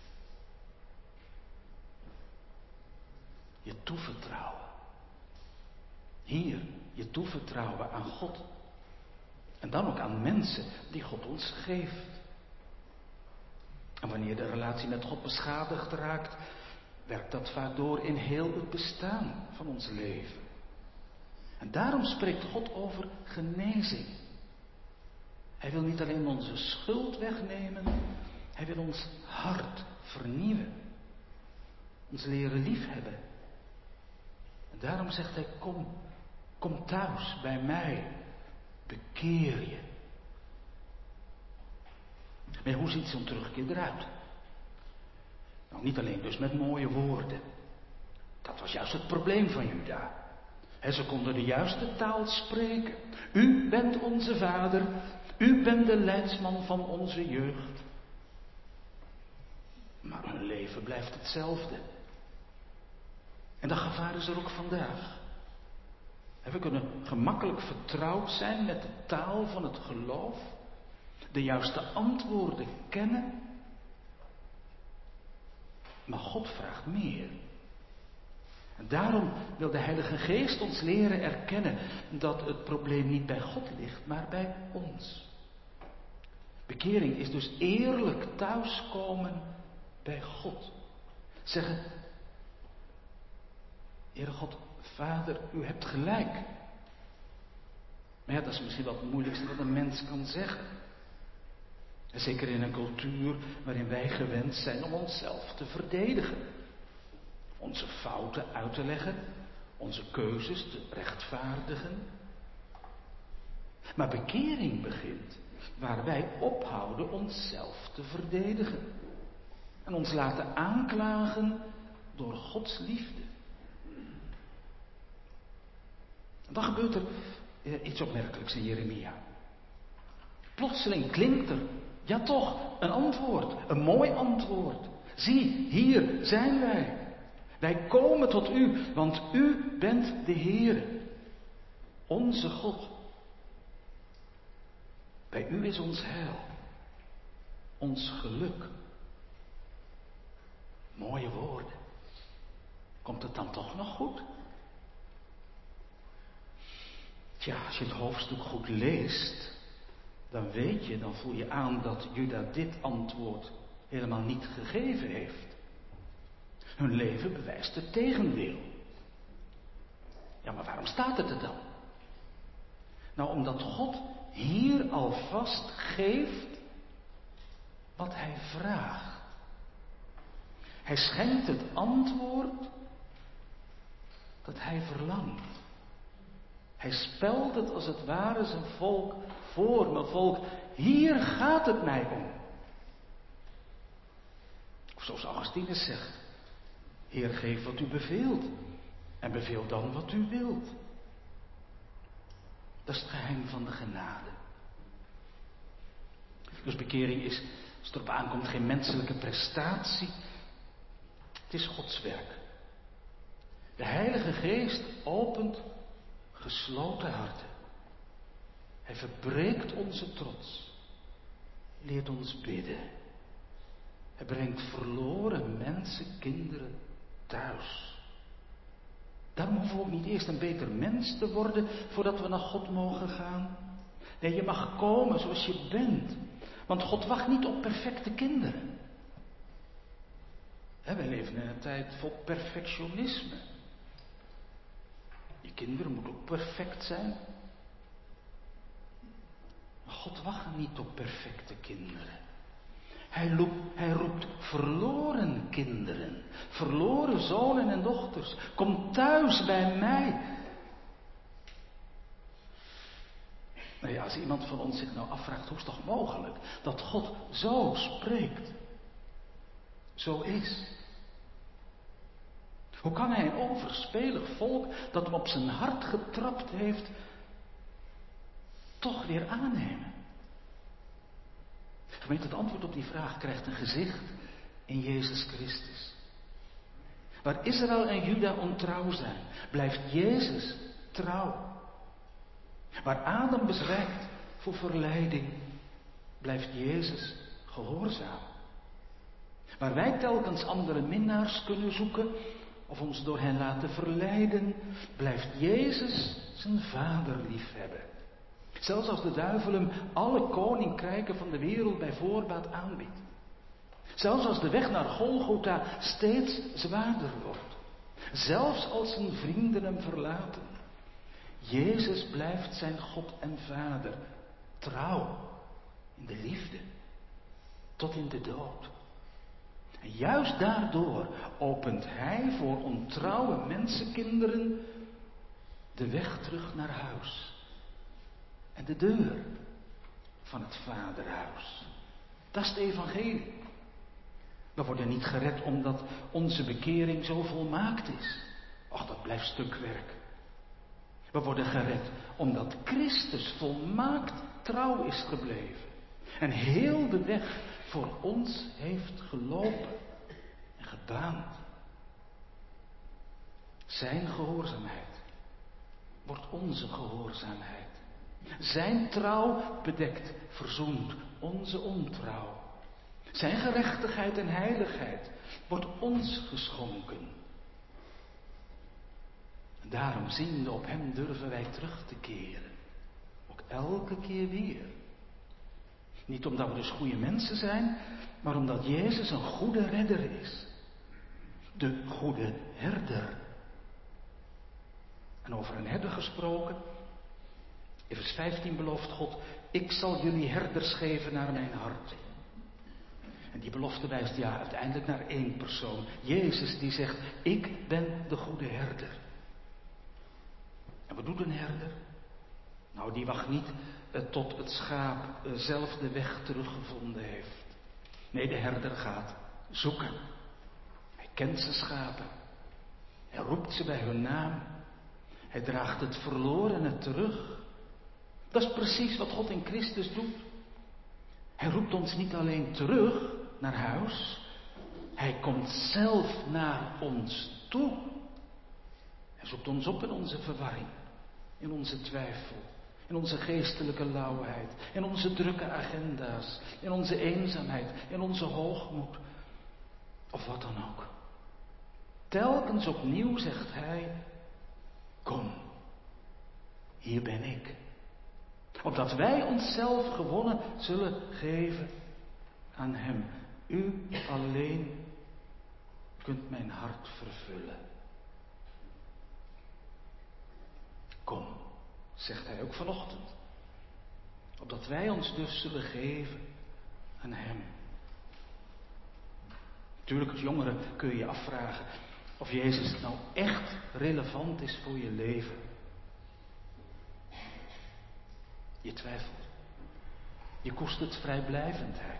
Je toevertrouwen. Hier, je toevertrouwen aan God. En dan ook aan mensen die God ons geeft. En wanneer de relatie met God beschadigd raakt, werkt dat vaak door in heel het bestaan van ons leven. En daarom spreekt God over genezing. Hij wil niet alleen onze schuld wegnemen, hij wil ons hart vernieuwen. Ons leren liefhebben. En daarom zegt hij, kom, kom thuis bij mij, bekeer je. Maar hoe ziet zo'n terugkeer eruit? Nou, niet alleen dus met mooie woorden. Dat was juist het probleem van Juda. He, ze konden de juiste taal spreken. U bent onze vader. U bent de leidsman van onze jeugd. Maar hun leven blijft hetzelfde. En dat gevaar is er ook vandaag. En we kunnen gemakkelijk vertrouwd zijn met de taal van het geloof. De juiste antwoorden kennen. Maar God vraagt meer. En daarom wil de Heilige Geest ons leren erkennen dat het probleem niet bij God ligt, maar bij ons. Bekering is dus eerlijk thuiskomen bij God. Zeggen, Heere God, Vader, u hebt gelijk. Maar ja, dat is misschien wel het moeilijkste wat een mens kan zeggen. En zeker in een cultuur waarin wij gewend zijn om onszelf te verdedigen. Onze fouten uit te leggen, onze keuzes te rechtvaardigen. Maar bekering begint waar wij ophouden onszelf te verdedigen. En ons laten aanklagen door Gods liefde. En dan gebeurt er eh, iets opmerkelijks in Jeremia. Plotseling klinkt er, ja toch, een antwoord. Een mooi antwoord. Zie, hier zijn wij. Wij komen tot u, want u bent de Heere, onze God. Bij u is ons heil, ons geluk. Mooie woorden. Komt het dan toch nog goed? Tja, als je het hoofdstuk goed leest, dan weet je, dan voel je aan dat Juda dit antwoord helemaal niet gegeven heeft. Hun leven bewijst het tegendeel. Ja, maar waarom staat het er dan? Nou, omdat God hier alvast geeft wat hij vraagt. Hij schenkt het antwoord dat hij verlangt. Hij spelt het als het ware zijn volk voor. Mijn volk, hier gaat het mij om. Of zoals Augustinus zegt. Heer, geef wat u beveelt. En beveel dan wat u wilt. Dat is het geheim van de genade. Dus bekering is, als het erop aankomt, geen menselijke prestatie. Het is Gods werk. De Heilige Geest opent gesloten harten. Hij verbreekt onze trots. Leert ons bidden. Hij brengt verloren mensen, kinderen thuis. Daarom hoeven we ook niet eerst een beter mens te worden voordat we naar God mogen gaan. Nee, je mag komen zoals je bent. Want God wacht niet op perfecte kinderen. He, wij leven in een tijd vol perfectionisme. Je kinderen moeten ook perfect zijn. Maar God wacht niet op perfecte kinderen. Hij roept, hij roept verloren kinderen, verloren zonen en dochters. Kom thuis bij mij. Nou ja, als iemand van ons zich nou afvraagt, hoe is het toch mogelijk dat God zo spreekt? Zo is. Hoe kan hij een overspelig volk dat hem op zijn hart getrapt heeft, toch weer aannemen? Gemeente, het antwoord op die vraag krijgt een gezicht in Jezus Christus. Waar Israël en Juda ontrouw zijn, blijft Jezus trouw. Waar Adam bezwijkt voor verleiding, blijft Jezus gehoorzaam. Waar wij telkens andere minnaars kunnen zoeken of ons door hen laten verleiden, blijft Jezus zijn Vader liefhebben. Zelfs als de duivel hem alle koninkrijken van de wereld bij voorbaat aanbiedt. Zelfs als de weg naar Golgotha steeds zwaarder wordt. Zelfs als zijn vrienden hem verlaten. Jezus blijft zijn God en Vader trouw in de liefde tot in de dood. En juist daardoor opent hij voor ontrouwe mensenkinderen de weg terug naar huis. En de deur van het Vaderhuis. Dat is het evangelie. We worden niet gered omdat onze bekering zo volmaakt is. Och, dat blijft stukwerk. We worden gered omdat Christus volmaakt trouw is gebleven. En heel de weg voor ons heeft gelopen en gebaand. Zijn gehoorzaamheid wordt onze gehoorzaamheid. Zijn trouw bedekt, verzoent onze ontrouw. Zijn gerechtigheid en heiligheid wordt ons geschonken. En daarom ziende op hem durven wij terug te keren. Ook elke keer weer. Niet omdat we dus goede mensen zijn, maar omdat Jezus een goede redder is. De goede herder. En over een herder gesproken, in vers vijftien belooft God, ik zal jullie herders geven naar mijn hart. En die belofte wijst ja uiteindelijk naar één persoon. Jezus die zegt, ik ben de goede herder. En wat doet een herder? Nou, die wacht niet eh, tot het schaap eh, zelf de weg teruggevonden heeft. Nee, de herder gaat zoeken. Hij kent zijn schapen. Hij roept ze bij hun naam. Hij draagt het verlorene terug. Dat is precies wat God in Christus doet. Hij roept ons niet alleen terug naar huis. Hij komt zelf naar ons toe. Hij zoekt ons op in onze verwarring. In onze twijfel. In onze geestelijke lauwheid. In onze drukke agenda's. In onze eenzaamheid. In onze hoogmoed. Of wat dan ook. Telkens opnieuw zegt hij, kom, hier ben ik. Opdat wij onszelf gewonnen zullen geven aan hem. U alleen kunt mijn hart vervullen. Kom, zegt hij ook vanochtend. Opdat wij ons dus zullen geven aan hem. Natuurlijk als jongere kun je je afvragen of Jezus nou echt relevant is voor je leven. Je twijfelt. Je koestert vrijblijvendheid.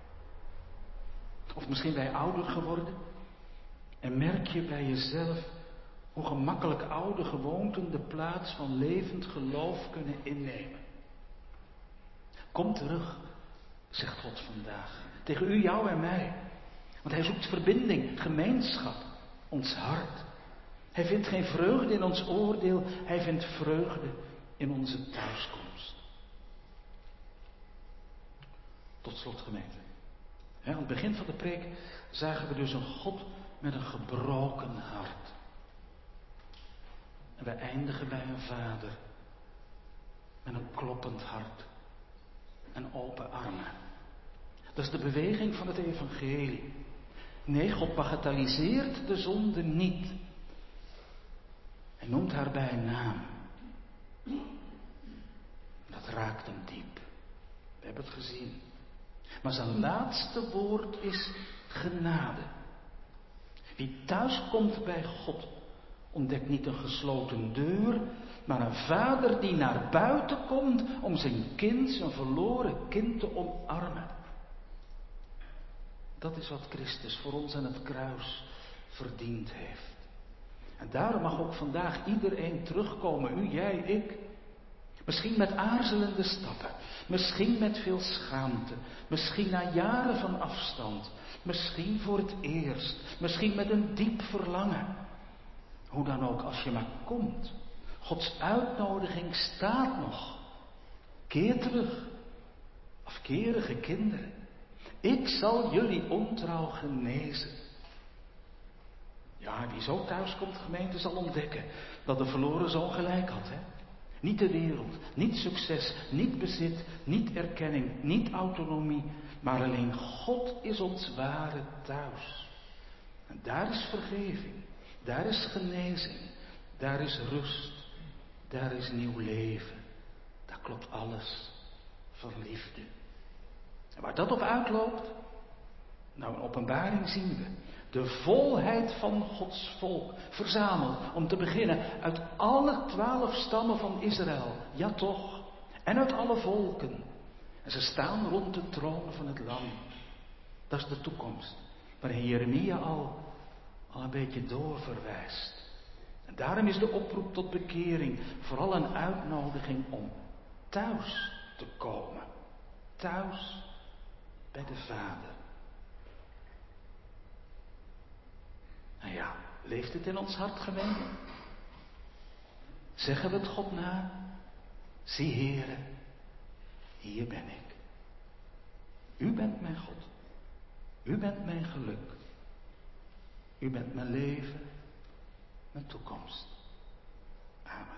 Of misschien ben je ouder geworden en merk je bij jezelf hoe gemakkelijk oude gewoonten de plaats van levend geloof kunnen innemen. Kom terug, zegt God vandaag, tegen u, jou en mij. Want hij zoekt verbinding, gemeenschap, ons hart. Hij vindt geen vreugde in ons oordeel, hij vindt vreugde in onze thuiskomst. Tot slot, gemeente. He, aan het begin van de preek zagen we dus een God met een gebroken hart. En we eindigen bij een vader met een kloppend hart en open armen. Dat is de beweging van het evangelie. Nee, God bagatelliseert de zonde niet. Hij noemt haar bij naam. Dat raakt hem diep. We hebben het gezien. Maar zijn laatste woord is genade. Wie thuiskomt bij God ontdekt niet een gesloten deur, maar een vader die naar buiten komt om zijn kind, zijn verloren kind te omarmen. Dat is wat Christus voor ons aan het kruis verdiend heeft. En daarom mag ook vandaag iedereen terugkomen, u, jij, ik. Misschien met aarzelende stappen, misschien met veel schaamte, misschien na jaren van afstand, misschien voor het eerst, misschien met een diep verlangen. Hoe dan ook, als je maar komt. Gods uitnodiging staat nog. Keer terug, afkerige kinderen. Ik zal jullie ontrouw genezen. Ja, wie zo thuis komt, gemeente, zal ontdekken dat de verloren zoon gelijk had, hè? Niet de wereld, niet succes, niet bezit, niet erkenning, niet autonomie, maar alleen God is ons ware thuis. En daar is vergeving, daar is genezing, daar is rust, daar is nieuw leven. Daar klopt alles van liefde. En waar dat op uitloopt? Nou, in Openbaring zien we de volheid van Gods volk, verzameld, om te beginnen, uit alle twaalf stammen van Israël, ja toch, en uit alle volken. En ze staan rond de troon van het Lam. Dat is de toekomst, waarin Jeremia al, al een beetje doorverwijst. En daarom is de oproep tot bekering vooral een uitnodiging om thuis te komen. Thuis bij de Vader. Nou ja, leeft het in ons hart, gemeente? Zeggen we het God na? Zie, Heere, hier ben ik. U bent mijn God. U bent mijn geluk. U bent mijn leven, mijn toekomst. Amen.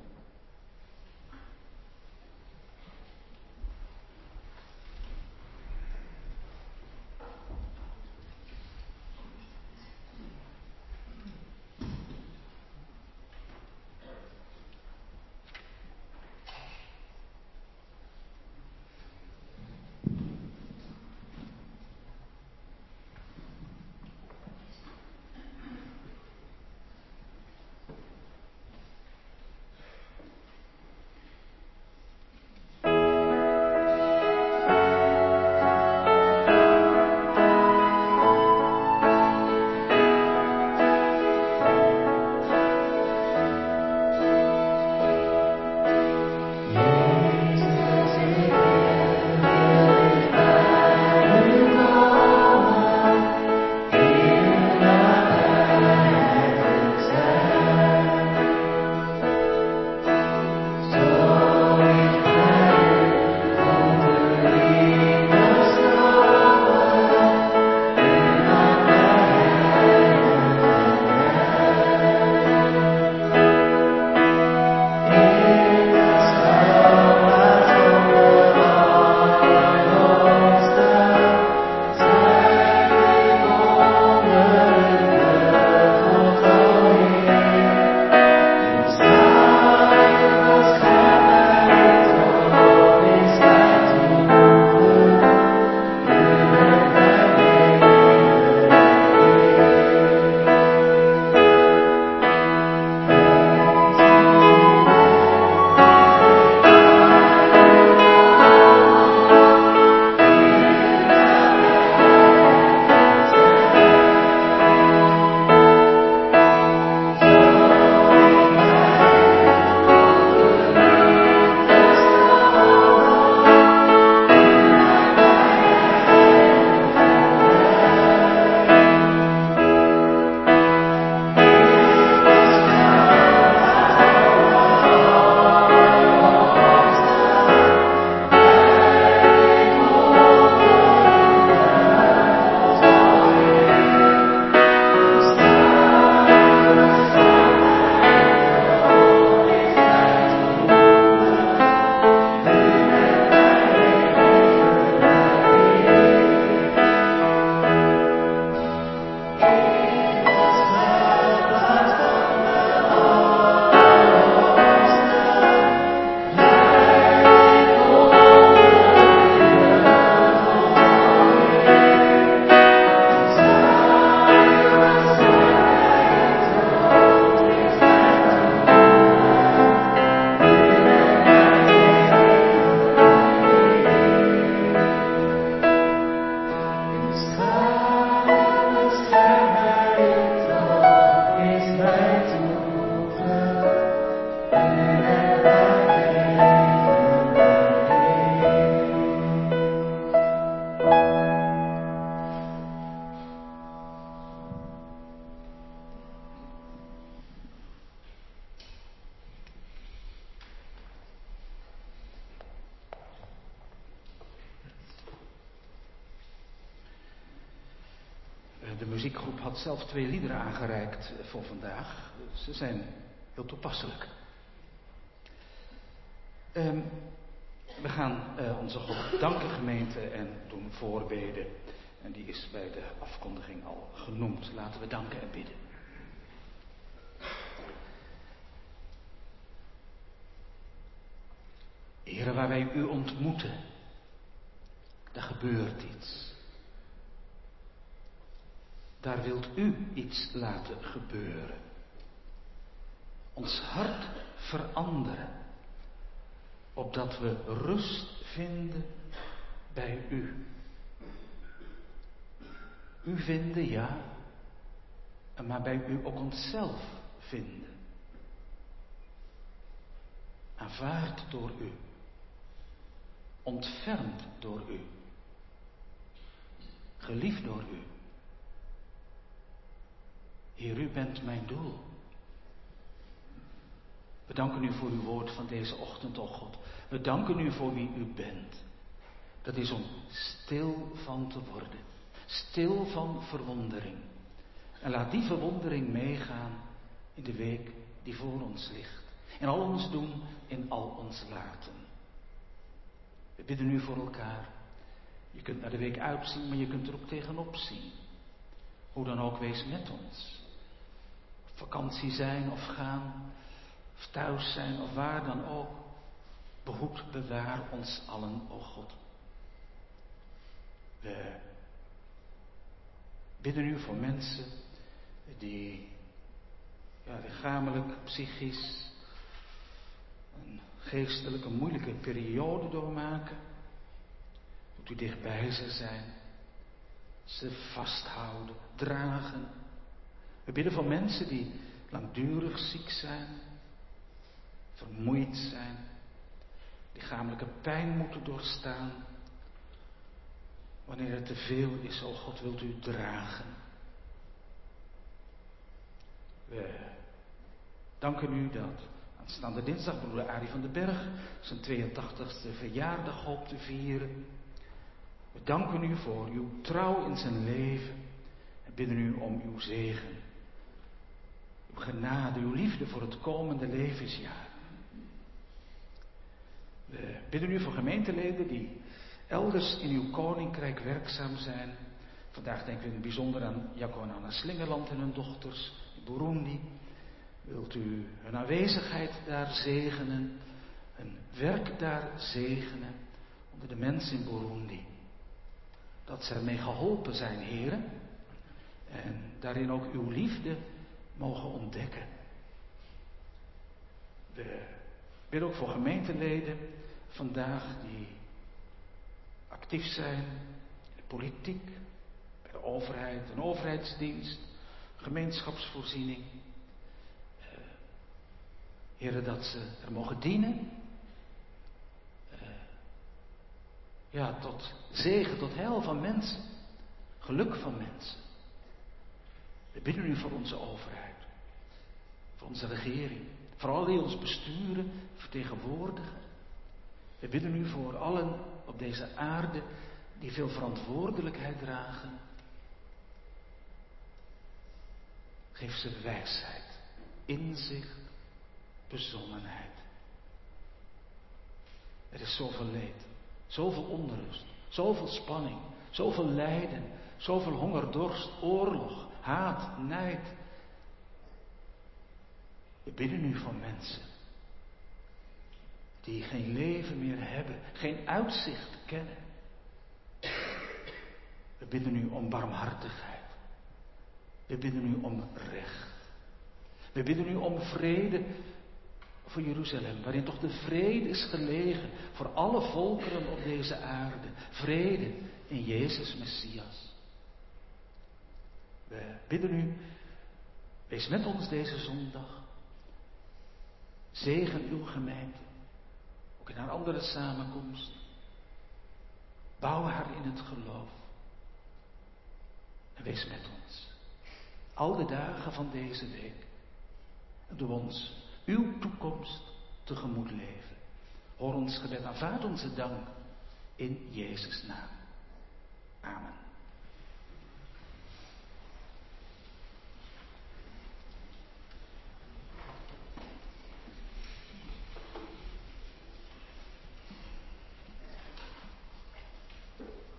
De muziekgroep had zelf twee liederen aangereikt voor vandaag. Ze zijn heel toepasselijk. Um, we gaan uh, onze God danken, gemeente, en doen voorbeden. En die is bij de afkondiging al genoemd. Laten we danken en bidden. Heere, waar wij u ontmoeten, daar gebeurt iets. Daar wilt u iets laten gebeuren. Ons hart veranderen, opdat we rust vinden bij u. U vinden, ja, maar bij u ook onszelf vinden. Aanvaard door u. Ontfermd door u. Geliefd door u. Heer, u bent mijn doel. We danken u voor uw woord van deze ochtend, o God. We danken u voor wie u bent. Dat is om stil van te worden. Stil van verwondering. En laat die verwondering meegaan in de week die voor ons ligt. In al ons doen, in al ons laten. We bidden u voor elkaar. Je kunt naar de week uitzien, maar je kunt er ook tegenop zien. Hoe dan ook, wees met ons. Op vakantie zijn of gaan, of thuis zijn of waar dan ook. Behoed, bewaar ons allen, o God. We bidden u voor mensen die ja, lichamelijk, psychisch, een geestelijke, moeilijke periode doormaken. Moet u dichtbij ze zijn, ze vasthouden, dragen. We bidden voor mensen die langdurig ziek zijn, vermoeid zijn, lichamelijke pijn moeten doorstaan. Wanneer het te veel is, o God, wilt u dragen. We danken u dat aanstaande dinsdag broeder Arie van den Berg zijn tweeëntachtigste verjaardag hoopt te vieren. We danken u voor uw trouw in zijn leven en bidden u om uw zegen. Uw genade, uw liefde voor het komende levensjaar. We bidden u voor gemeenteleden die elders in uw koninkrijk werkzaam zijn. Vandaag denken we in het bijzonder aan Jacco en Anna Slingerland en hun dochters in Burundi. Wilt u hun aanwezigheid daar zegenen, hun werk daar zegenen onder de mensen in Burundi. Dat ze ermee geholpen zijn, heren, en daarin ook uw liefde mogen ontdekken. We bidden ook voor gemeenteleden vandaag die actief zijn in de politiek, bij de overheid, een overheidsdienst, gemeenschapsvoorziening. Uh, heren, dat ze er mogen dienen. Uh, ja, tot zegen, tot heil van mensen. Geluk van mensen. We bidden u voor onze overheid. Voor onze regering. Voor allen die ons besturen, vertegenwoordigen. We bidden u voor allen op deze aarde die veel verantwoordelijkheid dragen. Geef ze wijsheid, inzicht, bezonnenheid. Er is zoveel leed, zoveel onrust, zoveel spanning, zoveel lijden, zoveel honger, dorst, oorlog, haat, nijd. We bidden u voor mensen die geen leven meer hebben, geen uitzicht kennen. We bidden u om barmhartigheid. We bidden u om recht. We bidden u om vrede voor Jeruzalem, waarin toch de vrede is gelegen voor alle volkeren op deze aarde. Vrede in Jezus Messias. We bidden u, wees met ons deze zondag. Zegen uw gemeente, ook in haar andere samenkomst. Bouw haar in het geloof. En wees met ons. Al de dagen van deze week. En doe ons uw toekomst tegemoet leven. Hoor ons gebed, aanvaard onze dank in Jezus' naam. Amen.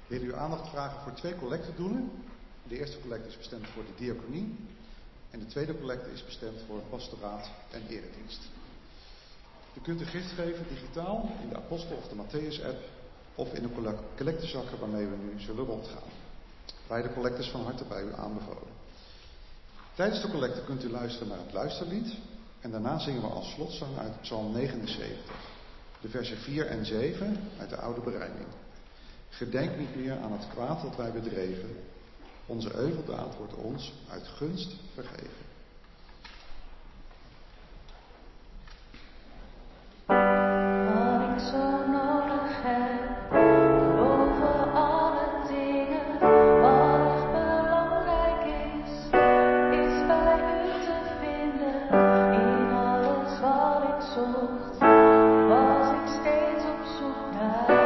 wil u aandacht vragen voor twee collectedoelen. De eerste collecte is bestemd voor de diaconie. En de tweede collecte is bestemd voor pastoraat en eredienst. U kunt de gift geven digitaal in de Apostel of de Matthäus-app of in de collectezakken waarmee we nu zullen rondgaan. Beide collectes van harte bij u aanbevolen. Tijdens de collecte kunt u luisteren naar het luisterlied en daarna zingen we als slotzang uit Psalm negenenzeventig, de versen vier en zeven uit de oude berijming. Gedenk niet meer aan het kwaad dat wij bedreven. Onze euveldaad wordt ons uit gunst vergeven. Wat ik zo nodig heb, boven alle dingen, wat echt belangrijk is, is bij u te vinden. In alles wat ik zocht, was ik steeds op zoek naar.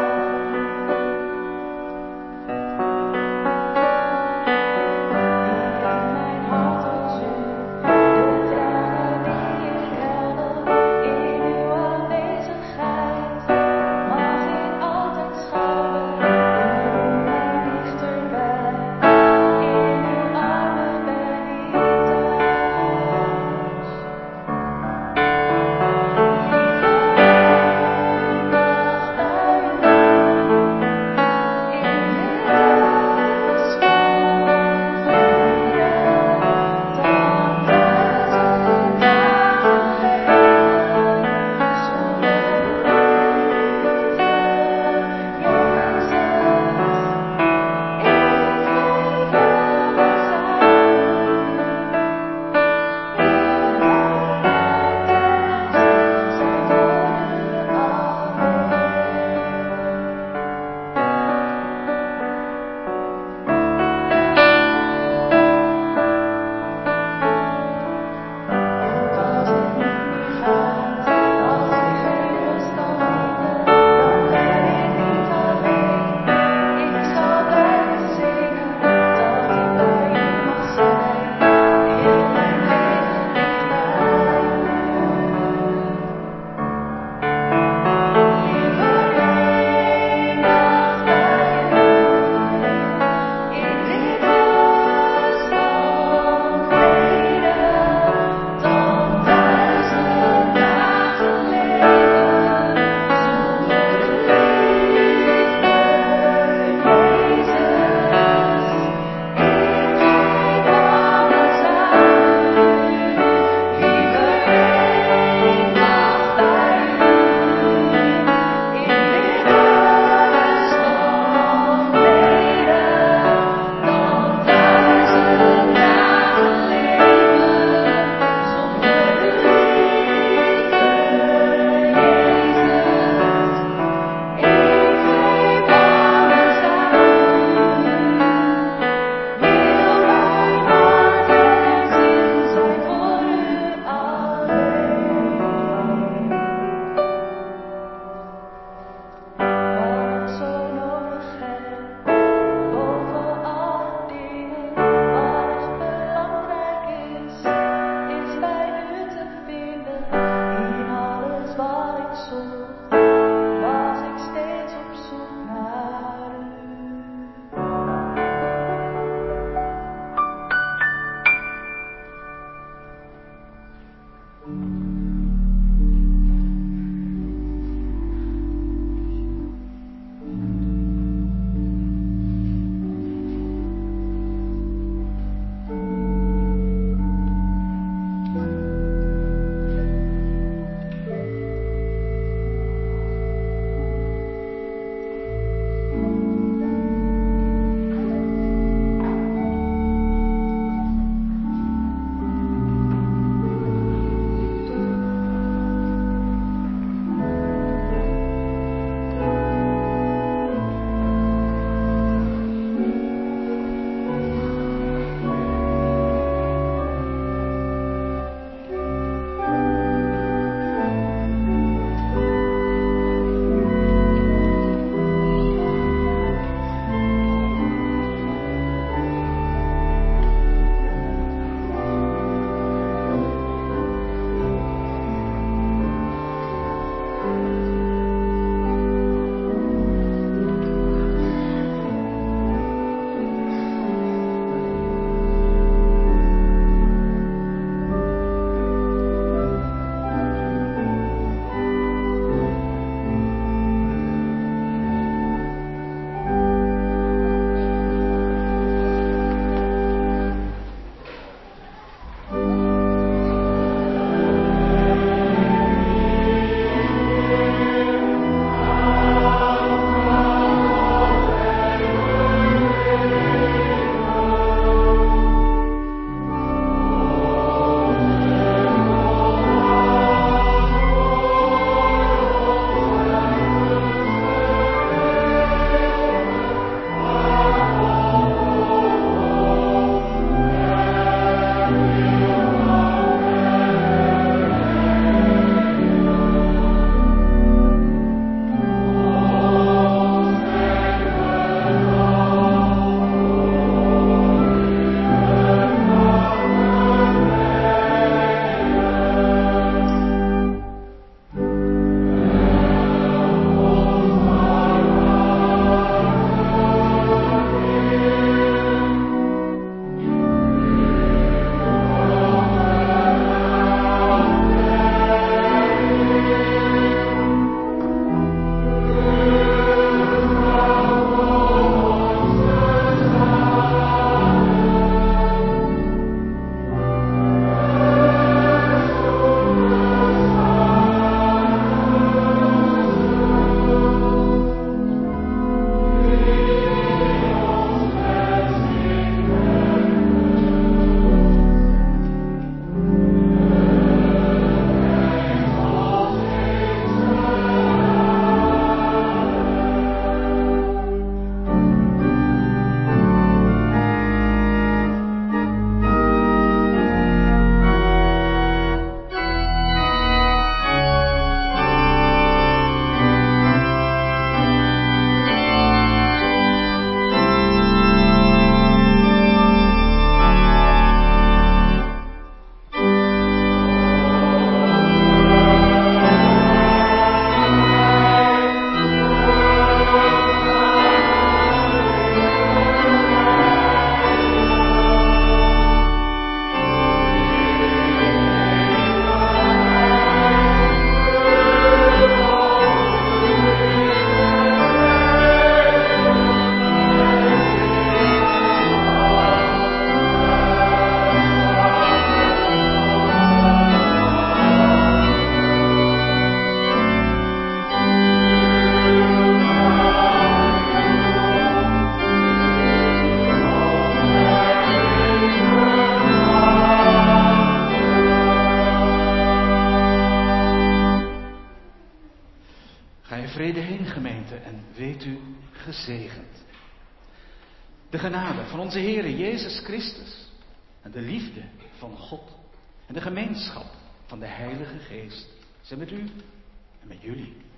Ga in vrede heen, gemeente, en weet u gezegend. De genade van onze Heere Jezus Christus en de liefde van God en de gemeenschap van de Heilige Geest zijn met u en met jullie.